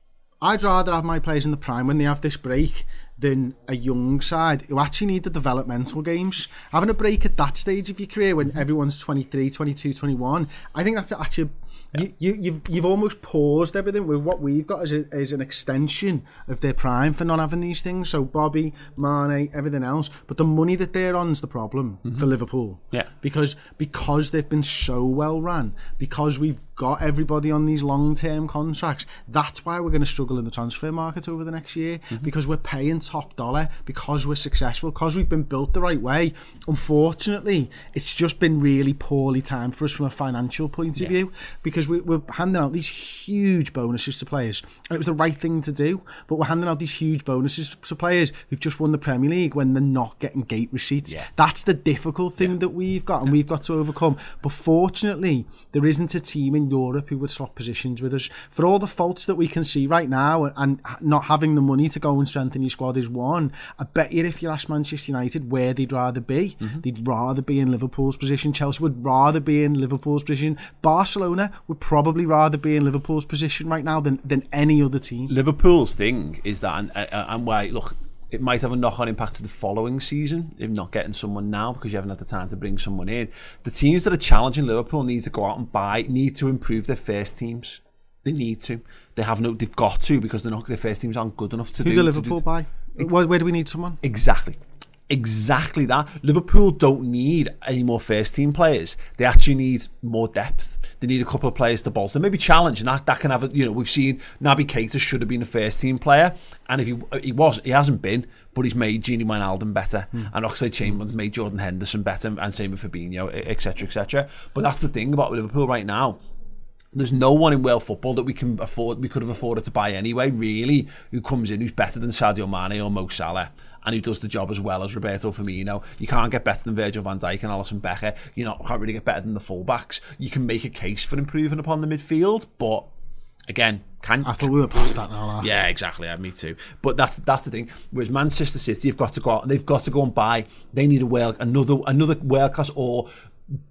I'd rather have my players in the prime when they have this break than a young side who actually need the developmental games. Having a break at that stage of your career when everyone's twenty-three, twenty-two, twenty-one, I think that's actually... You, you, you've you've almost paused everything with what we've got as, a, as an extension of their prime for not having these things. So Bobby, Mane, everything else. But the money that they're on is the problem mm-hmm. for Liverpool. Yeah. Because because they've been so well run, because we've got everybody on these long-term contracts, that's why we're going to struggle in the transfer market over the next year. Mm-hmm. Because we're paying top dollar, because we're successful, because we've been built the right way. Unfortunately, it's just been really poorly timed for us from a financial point of yeah. view. Because Because we, we're handing out these huge bonuses to players. And it was the right thing to do, but we're handing out these huge bonuses to players who've just won the Premier League when they're not getting gate receipts. Yeah. That's the difficult thing yeah. that we've got and we've got to overcome. But fortunately, there isn't a team in Europe who would swap positions with us. For all the faults that we can see right now, and not having the money to go and strengthen your squad is one. I bet you if you ask Manchester United where they'd rather be, mm-hmm. they'd rather be in Liverpool's position. Chelsea would rather be in Liverpool's position. Barcelona would probably rather be in Liverpool's position right now than, than any other team. Liverpool's thing is that, and, uh, and why, look, it might have a knock-on impact to the following season if not getting someone now because you haven't had the time to bring someone in. The teams that are challenging Liverpool need to go out and buy, need to improve their first teams. They need to. They have no. They've got to because they're not. Their first teams aren't good enough to Who do. Who do Liverpool do, buy? Where, where do we need someone? Exactly. Exactly that. Liverpool don't need any more first team players. They actually need more depth. They need a couple of players to bolster, maybe challenge, and that, that can have a, you know, we've seen Naby Keita should have been a first team player, and if he he was, he hasn't been, but he's made Gini Wijnaldum better, mm. and Oxlade-Chamberlain's made Jordan Henderson better, and same with Fabinho, et cetera, et cetera. But that's the thing about Liverpool right now. There's no one in world football that we can afford, we could have afforded to buy anyway, really, who comes in who's better than Sadio Mane or Mo Salah and who does the job as well as Roberto Firmino. You can't get better than Virgil van Dijk and Alisson Becker. You know, can't really get better than the fullbacks. You can make a case for improving upon the midfield, but again, can I thought we were past that now. Yeah, exactly. Yeah, me too. But that's that's the thing. Whereas Manchester City have got to go out, they've got to go and buy. They need a world, another another world class or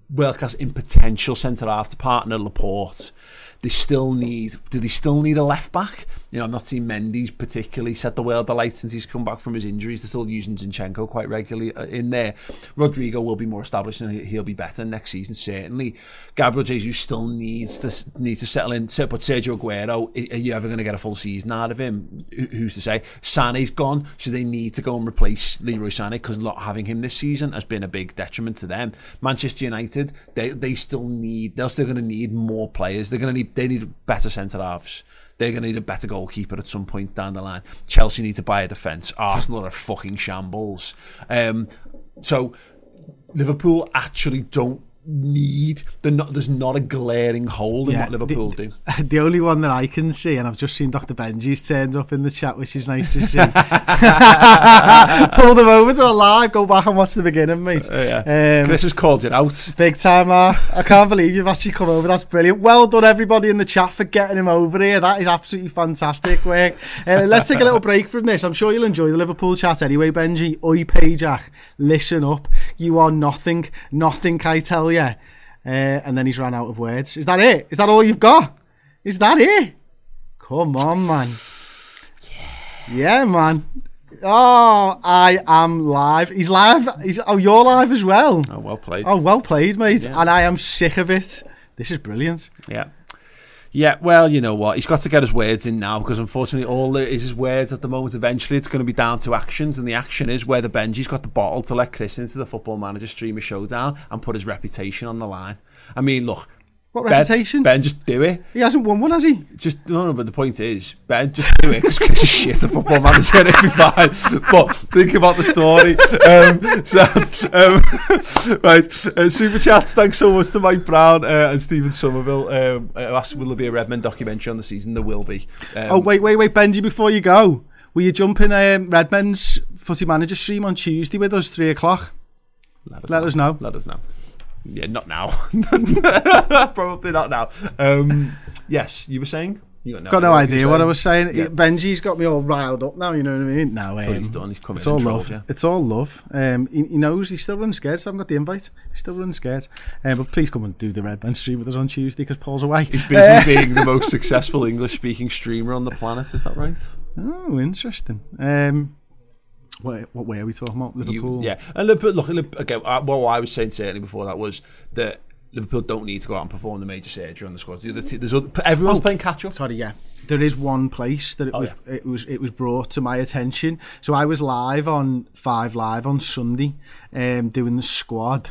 world class in potential centre half to partner Laporte. They still need. Do they still need a left back? You know, I'm not seeing Mendy's particularly set the world alight since he's come back from his injuries. They're still using Zinchenko quite regularly in there. Rodrigo will be more established and he'll be better next season certainly. Gabriel Jesus still needs to need to settle in. But Sergio Aguero, are you ever going to get a full season out of him? Who's to say? Sané's gone, so they need to go and replace Leroy Sané because not having him this season has been a big detriment to them. Manchester United, they they still need. They're still going to need more players. They're going to need. They need better centre halves. They're going to need a better goalkeeper at some point down the line. Chelsea need to buy a defence. Arsenal are fucking shambles. Um, so Liverpool actually don't need. Not, there's not a glaring hole in yeah, what Liverpool the, do. The only one that I can see, and I've just seen Doctor Benji's turned up in the chat, which is nice to see. Pull them over to a live. Go back and watch the beginning, mate. Uh, yeah. um, Chris has called it out. Big time, Mark. I can't believe you've actually come over. That's brilliant. Well done, everybody in the chat, for getting him over here. That is absolutely fantastic work. Uh, let's take a little break from this. I'm sure you'll enjoy the Liverpool chat anyway, Benji. Oi, Pajak, listen up. You are nothing. Nothing, I tell you. Yeah, uh, and then he's ran out of words. Is that it? Is that all you've got? Is that it? Come on, man. Yeah, yeah, man. Oh, I am live. He's live. He's oh, you're live as well. Oh, well played. Oh, well played, mate. Yeah. And I am sick of it. This is brilliant. Yeah. Yeah, well, you know what? He's got to get his words in now because unfortunately all there is his words at the moment. Eventually it's going to be down to actions, and the action is whether Benji's got the bottle to let Chris into the Football Manager Streamer Showdown and put his reputation on the line. I mean, look. What Ben, reputation? Ben, just do it. He hasn't won one, has he? Just no, no. But the point is, Ben, just do it because Chris is shit at Football Manager. It'll be fine. But think about the story. Um, so, um, right, uh, super chats. Thanks so much to Mike Brown uh, and Stephen Somerville. Um, asked, will there be a Redmen documentary on the season? There will be. Um, oh wait, wait, wait, Benji. Before you go, will you jump in um, Redmen's Footy Manager stream on Tuesday with us, three o'clock? Let us Let know. us know. Let us know. Yeah, not now. Probably not now. Um, yes, you were saying? You got no got idea, no idea what I was saying. Yeah. Benji's got me all riled up now, you know what I mean? No, um, he's done. He's coming it's all in love. Trolls, yeah. It's all love. Um, he, he knows he's still running scared, so I haven't got the invite. He's still running scared. Um, but please come and do the Redmen stream with us on Tuesday because Paul's away. He's busy being the most successful English-speaking streamer on the planet, is that right? Oh, interesting. Um, what, what way are we talking about? Liverpool? You, yeah. And Liverpool, look, Liverpool, okay, what I was saying certainly before that was that Liverpool don't need to go out and perform the major surgery on the squad. There's other, everyone's oh, playing catch-up. Sorry, yeah. There is one place that it, oh, was, yeah. it was it was brought to my attention. So I was live on Five Live on Sunday um, doing the squad,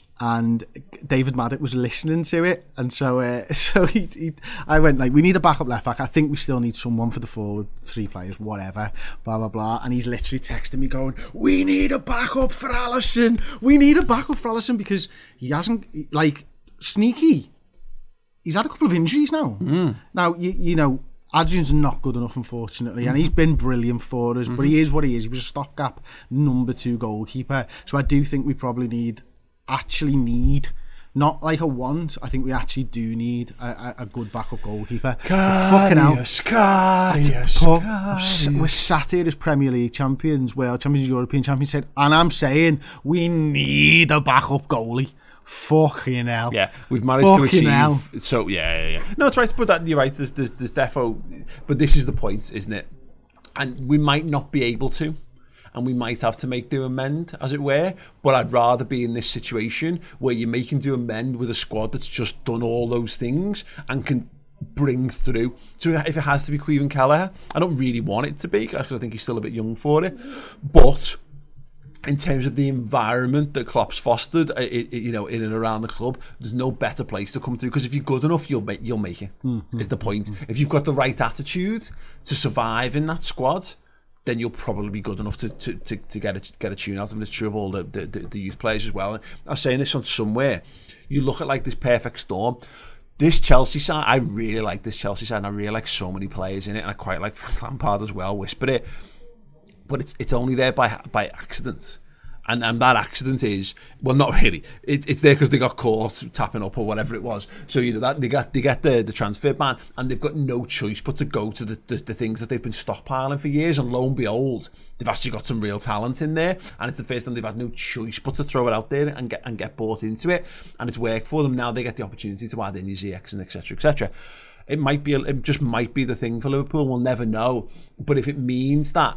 and David Maddock was listening to it, and so uh, so he, he, I went like, we need a backup left back. I think we still need someone for the forward, three players, whatever, blah blah blah. And he's literally texting me going, "We need a backup for Alisson. We need a backup for Alisson because he hasn't like sneaky. He's had a couple of injuries now. Mm. Now you you know." Adrian's not good enough, unfortunately, and he's been brilliant for us, mm-hmm. but he is what he is. He was a stopgap number two goalkeeper. So I do think we probably need, actually need, not like a want, I think we actually do need a, a, a good backup goalkeeper. Karius, Karius, Karius. We're sat here as Premier League champions, world champions, European champions, and I'm saying we need a backup goalie. Fucking hell. Yeah, we've managed Fucking to achieve. Hell. So yeah, yeah, yeah. No, it's right. But that you're right. There's, there's, there's defo. But this is the point, isn't it? And we might not be able to, and we might have to make do amend, as it were. But I'd rather be in this situation where you're making do amend with a squad that's just done all those things and can bring through. So if it has to be Caoimhin Kelleher, I don't really want it to be because I think he's still a bit young for it. But in terms of the environment that Klopp's fostered, it, it, you know, in and around the club, there's no better place to come through. Because if you're good enough, you'll make you'll make it. Mm-hmm. Is the point? Mm-hmm. If you've got the right attitude to survive in that squad, then you'll probably be good enough to to, to, to get a get a tune out of it. It's true of all the, the, the youth players as well. And I was saying this on somewhere. You look at like this perfect storm. This Chelsea side, I really like this Chelsea side, and I really like so many players in it, and I quite like Frank Lampard as well. Whisper it. But it's it's only there by by accident, And, and that accident is, well, not really. It, it's there because they got caught tapping up or whatever it was. So, you know, that they get, they get the, the transfer ban and they've got no choice but to go to the, the, the things that they've been stockpiling for years. And lo and behold, they've actually got some real talent in there. And it's the first time they've had no choice but to throw it out there and get and get bought into it. And it's worked for them. Now they get the opportunity to add in your Z X and et cetera, et cetera. It might be, it just might be the thing for Liverpool. We'll never know. But if it means that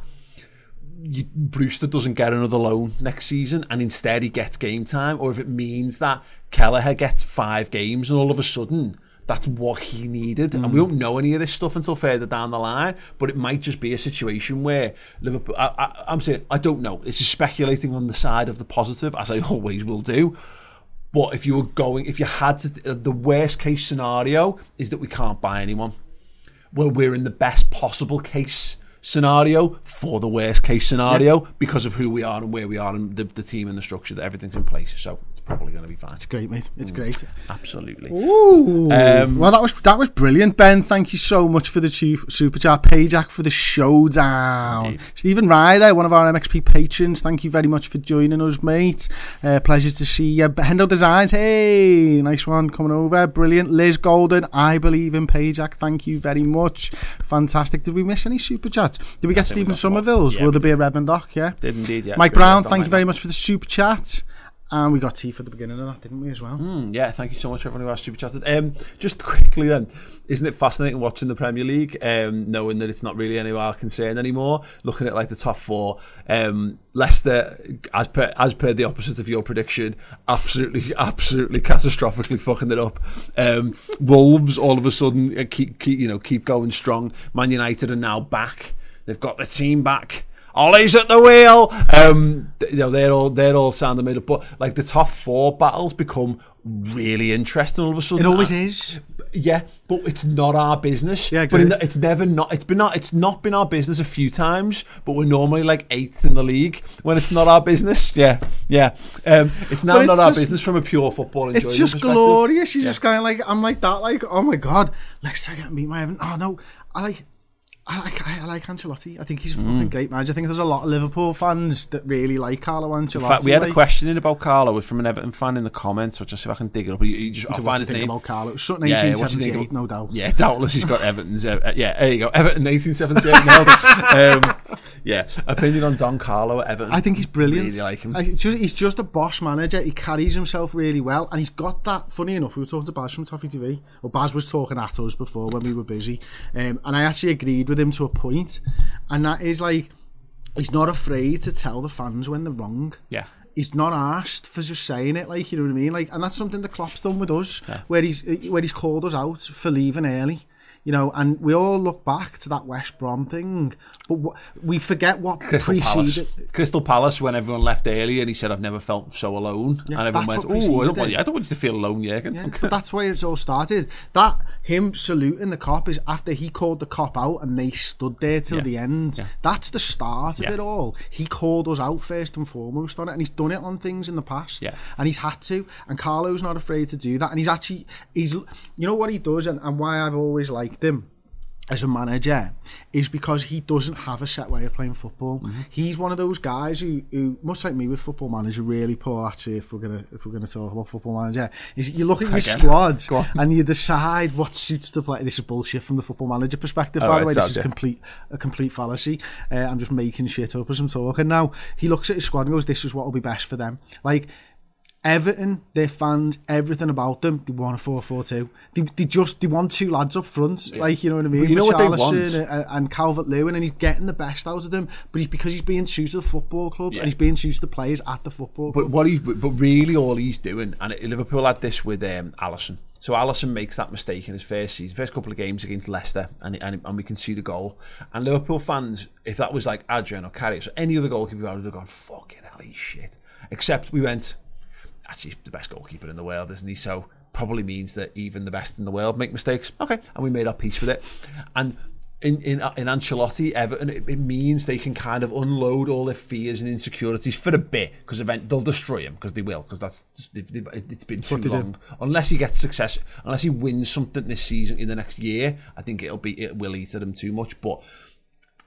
You, Brewster doesn't get another loan next season and instead he gets game time, or if it means that Kelleher gets five games and all of a sudden that's what he needed, mm. and we don't know any of this stuff until further down the line, but it might just be a situation where Liverpool, I, I, I'm saying, I don't know, it's just speculating on the side of the positive, as I always will do. But if you were going, if you had to, the worst case scenario is that we can't buy anyone. Well, we're in the best possible case scenario for the worst case scenario, yeah, because of who we are and where we are and the, the team and the structure, that everything's in place. So it's probably going to be fine. It's great, mate. It's mm. great. Absolutely. Ooh. Um, well, that was that was brilliant, Ben. Thank you so much for the super chat. Payjack for the showdown. Indeed. Stephen Ryder, one of our M X P patrons. Thank you very much for joining us, mate. Uh, pleasure to see you. Hendo Designs. Hey, nice one coming over. Brilliant. Liz Golden. I believe in Payjack. Thank you very much. Fantastic. Did we miss any super chats? Did we get Stephen Somerville's? Yeah, Will there be a Redmond doc? Yeah. Did indeed, yeah. Mike Brown, thank you very much for the super chat. And we got Tifa at the beginning of that, didn't we, as well? Mm, yeah, thank you so much, everyone who has super chatted. Um, just quickly then, isn't it fascinating watching the Premier League, um, knowing that it's not really any of our concern anymore, looking at like the top four, um, Leicester, as per as per the opposite of your prediction, absolutely, absolutely catastrophically fucking it up. Um, Wolves, all of a sudden, keep, keep, you know, keep going strong. Man United are now back. They've got the team back. Ollie's at the wheel. Um, you know, they're all they're all sounding made up, but like the top four battles become really interesting all of a sudden. It always is. Yeah, but it's not our business. Yeah, exactly. But in the, it's never not. It's been not. It's not been our business a few times, but we're normally like eighth in the league when it's not our business. Yeah, yeah. Um, it's now it's not just, our business from a pure football enjoyment It's just perspective. Glorious. You're yeah. just kind of like, I'm like that. Like, oh my god, Leicester getting beat by Everton. Oh no, I like. I like I like Ancelotti. I think he's a fucking mm. great manager. I think there's a lot of Liverpool fans that really like Carlo Ancelotti. In fact, we had like. a question in about Carlo from an Everton fan in the comments, which I'll see if I can dig it up. You, you just, I'll find his name. About Carlo. It was something eighteen seventy-eight, no doubt. Yeah, doubtless he's got Everton's. Uh, yeah, there you go. Everton eighteen seventy-eight. um, yeah, opinion on Don Carlo at Everton. I think he's brilliant. Really like him. I, just, he's just a boss manager. He carries himself really well, and he's got that. Funny enough, we were talking to Baz from Toffee T V. Well, Baz was talking at us before when we were busy, um, and I actually agreed with him to a point. And that is like, he's not afraid to tell the fans when they're wrong. Yeah. He's not asked for just saying it, like, you know what I mean? Like, and that's something that Klopp's done with us, yeah. where he's where he's called us out for leaving early. You know, and we all look back to that West Brom thing, but w- we forget what Crystal preceded. Palace. Crystal Palace, when everyone left early, and he said, "I've never felt so alone," yeah, and everyone went, "Oh, I don't, want, I don't want you to feel alone, Jürgen." Yeah, but that's where it's all started. That him saluting the cop is after he called the cop out, and they stood there till yeah. the end. Yeah. That's the start of yeah. it all. He called us out first and foremost on it, and he's done it on things in the past. Yeah. And he's had to. And Carlo's not afraid to do that. And he's actually, he's, you know what he does, and, and why I've always liked him as a manager is because he doesn't have a set way of playing football. Mm-hmm. He's one of those guys who, who, much like me with Football Manager, really poor actually. If we're gonna if we're gonna talk about Football Manager, is you look at your Again. squad and you decide what suits the play. This is bullshit from the Football Manager perspective. Oh, by right, the way, this is a complete a complete fallacy. Uh, I'm just making shit up as I'm talking now. He looks at his squad and goes, "This is what will be best for them." Like. Everton, their fans, everything about them, they want a four four two. They, they just, they want two lads up front, yeah. like, you know what I mean? But you know what they want? And, and Calvert-Lewin, and he's getting the best out of them, but he's because he's being true to the football club, yeah. and he's being true to the players at the football club. But what he's, but really all he's doing, and Liverpool had this with um, Alisson. So Alisson makes that mistake in his first season, first couple of games against Leicester, and, and and we can see the goal. And Liverpool fans, if that was like Adrian or Karius or any other goalkeeper, would have gone, fucking hell, he's shit. Except we went, actually, he's the best goalkeeper in the world, isn't he? So probably means that even the best in the world make mistakes. Okay, and we made our peace with it. And in in, in Ancelotti, Everton, it, it means they can kind of unload all their fears and insecurities for a bit, because they'll destroy him, because they will, because that's they've, they've, it's been too long. Do. Unless he gets success, unless he wins something this season in the next year, I think it'll be it will eat at him too much. But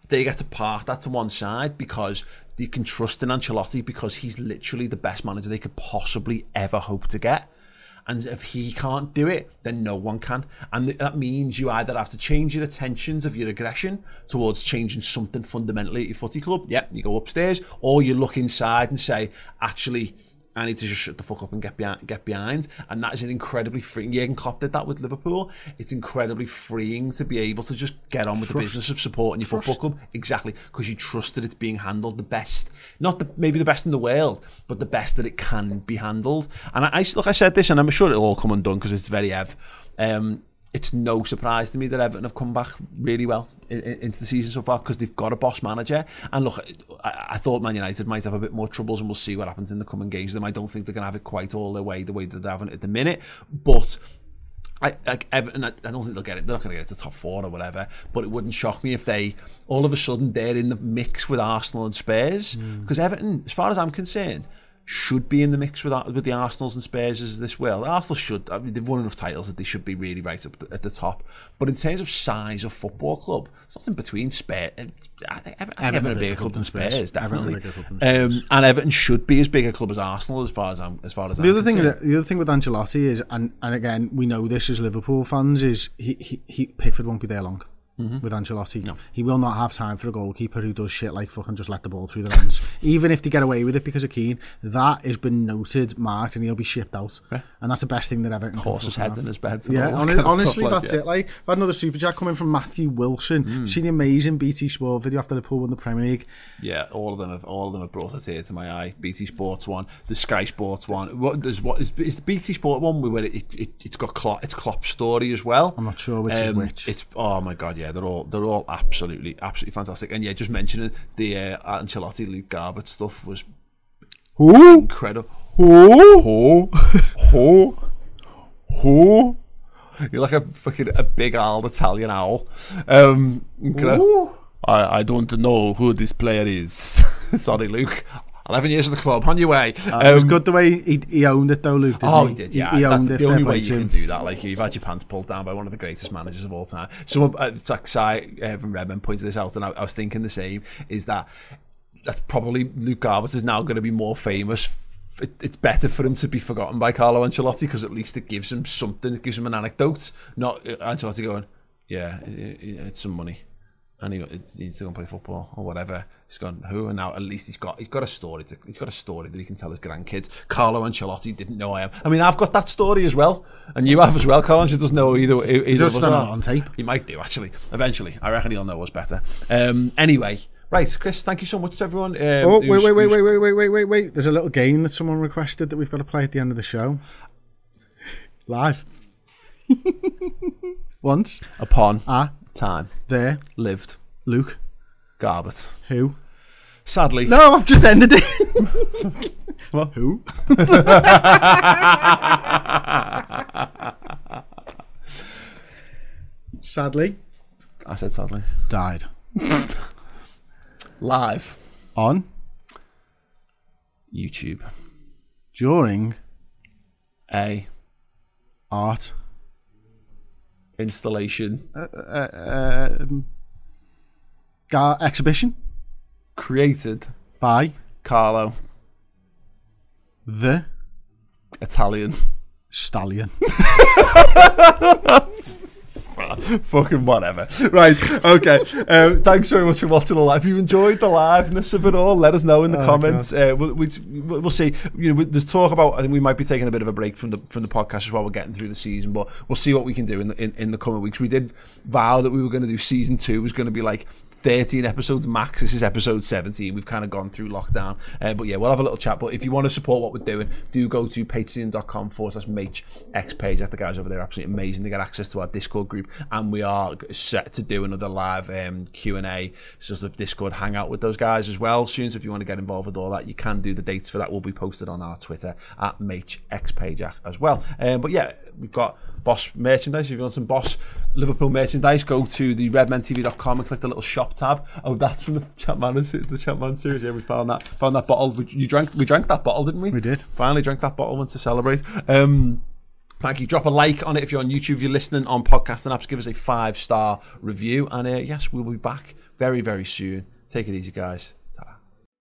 they get to park that to one side because they can trust in Ancelotti because he's literally the best manager they could possibly ever hope to get. And if he can't do it, then no one can. And th- that means you either have to change your attentions of your aggression towards changing something fundamentally at your footy club. Yep, you go upstairs, or you look inside and say, actually, I need to just shut the fuck up and get behind. Get behind. And that is an incredibly freeing. Jurgen Klopp did that with Liverpool. It's incredibly freeing to be able to just get on with trust. the business of supporting your trust. football club. Exactly, because you trust that it's being handled the best, not the, maybe the best in the world, but the best that it can be handled. And I, I look, I said this, and I'm sure it'll all come undone because it's very Ev. Um, it's no surprise to me that Everton have come back really well in, in, into the season so far because they've got a boss manager. And look, I, I thought Man United might have a bit more troubles, and we'll see what happens in the coming games. Them, I don't think they're going to have it quite all the way the way that they're having it at the minute. But I, like Everton, I, I don't think they'll get it. They're not going to get it to top four or whatever. But it wouldn't shock me if they all of a sudden they're in the mix with Arsenal and Spurs. Because mm. Everton, as far as I'm concerned, should be in the mix with with the Arsenals and Spurs as this will. Arsenal should, I mean, they've won enough titles that they should be really right up at the top. But in terms of size of football club, it's nothing between Spurs. I think Everton, Everton are a bigger club than Spurs, Spurs definitely. Um, and Everton should be as big a club as Arsenal, as far as I'm as far as the I'm other thing. concerned. That, the other thing with Ancelotti is, and and again, we know this as Liverpool fans, is he he, he Pickford won't be there long. Mm-hmm. With Ancelotti, no. He will not have time for a goalkeeper who does shit like fucking just let the ball through the runs. Even if they get away with it because of Keane, that has been noted, marked, and he'll be shipped out. Yeah. And that's the best thing that ever. Horse's head in his bed. Yeah, on, honestly, like, that's yeah. it. Like, I've had another super chat coming from Matthew Wilson. Mm. Seen the amazing B T Sport video after Liverpool won the Premier League. Yeah, all of them have all of them have brought a tear to my eye. B T Sports one, the Sky Sports one. What there's what is, is the B T Sport one where it, it it's got Klopp, it's Klopp's story as well. I'm not sure which um, is which. It's oh my god, yeah, they're all they're all. Absolutely, absolutely fantastic. And yeah, just mentioning the uh, Ancelotti, Luke Garbett stuff was Who? incredible. Who? Who? Who? Who? You're like a fucking a big old Italian owl. Um, I, I don't know who this player is. Sorry, Luke. eleven years of the club, on your way. Uh, um, it was good the way he, he owned it though, Luke. Oh, he? he did, yeah. He, he owned That's it. The only way you can do that. Like, you've had your pants pulled down by one of the greatest managers of all time. Someone, uh, like Si uh, from Redmond pointed this out, and I, I was thinking the same, is that that's probably Luke Garbett is now going to be more famous. It, it's better for him to be forgotten by Carlo Ancelotti because at least it gives him something, it gives him an anecdote. Not uh, Ancelotti going, yeah, it, it, it's some money. And he, he needs to go and play football or whatever. He's gone who, and now at least he's got he's got a story. To, he's got a story that he can tell his grandkids. Carlo Ancelotti didn't know I am. I mean, I've got that story as well, and you have as well. Carlo Ancelotti doesn't know either. either he does of us know it on tape. He might do actually. Eventually, I reckon he'll know us better. Um, anyway, right, Chris. Thank you so much to everyone. Um, oh wait, wait, wait, wait, wait, wait, wait, wait, wait. There's a little game that someone requested that we've got to play at the end of the show. Live. Once upon a time there lived Luke Garbett. Who? Sadly. No, I've just ended it. What? Who? Sadly. I said sadly. Died. Live. On? YouTube. During? A. Art. Installation. Uh, uh, um, gar- exhibition. Created. By. Carlo. The. Italian. Stallion. Fucking whatever. Right, okay. Um, thanks very much for watching the live. If you enjoyed the liveness of it all, let us know in the oh, comments. Uh, we'll, we, we'll see. You know, there's talk about. I think we might be taking a bit of a break from the from the podcast as well. We're getting through the season, but we'll see what we can do in the in, in the coming weeks. We did vow that we were going to do season two was going to be like thirteen episodes max. This is episode seventeen. We've kind of gone through lockdown, uh, but yeah, we'll have a little chat. But if you want to support what we're doing, do go to patreon.com forward slash Mate X page. The guys over there are absolutely amazing. They get access to our Discord group, and we are set to do another live um, Q and A, sort of Discord hangout with those guys as well soon. So if you want to get involved with all that, you can do. The dates for that will be posted on our Twitter at Mate X page as well. Um, but yeah, we've got Boss merchandise. If you want some Boss Liverpool merchandise, go to the redmen t v dot com and click the little shop tab. Oh, that's from the Chapman the Chapman series. Yeah, we found that found that bottle. We, you drank we drank that bottle, didn't we? We did. Finally drank that bottle. Went to celebrate. Um, Thank you. Drop a like on it if you're on YouTube. If you're listening on podcasting apps, give us a five-star review. And uh, yes, we'll be back very, very soon. Take it easy, guys. Ta-da.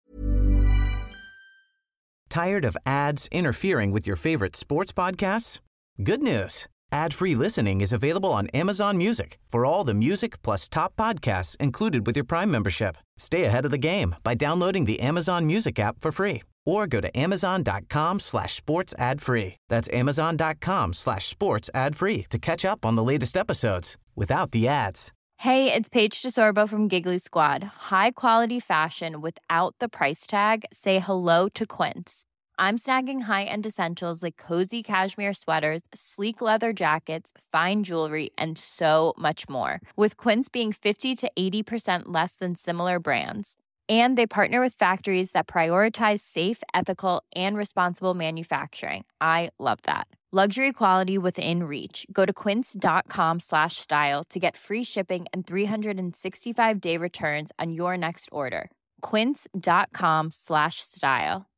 Tired of ads interfering with your favorite sports podcasts? Good news. Ad-free listening is available on Amazon Music for all the music plus top podcasts included with your Prime membership. Stay ahead of the game by downloading the Amazon Music app for free or go to amazon.com slash sports ad free. That's amazon.com slash sports ad free to catch up on the latest episodes without the ads. Hey, it's Paige DeSorbo from Giggly Squad. High quality fashion without the price tag. Say hello to Quince. I'm snagging high-end essentials like cozy cashmere sweaters, sleek leather jackets, fine jewelry, and so much more. With Quince being fifty to eighty percent less than similar brands. And they partner with factories that prioritize safe, ethical, and responsible manufacturing. I love that. Luxury quality within reach. Go to quince.com slash style to get free shipping and three sixty-five day returns on your next order. Quince.com slash style.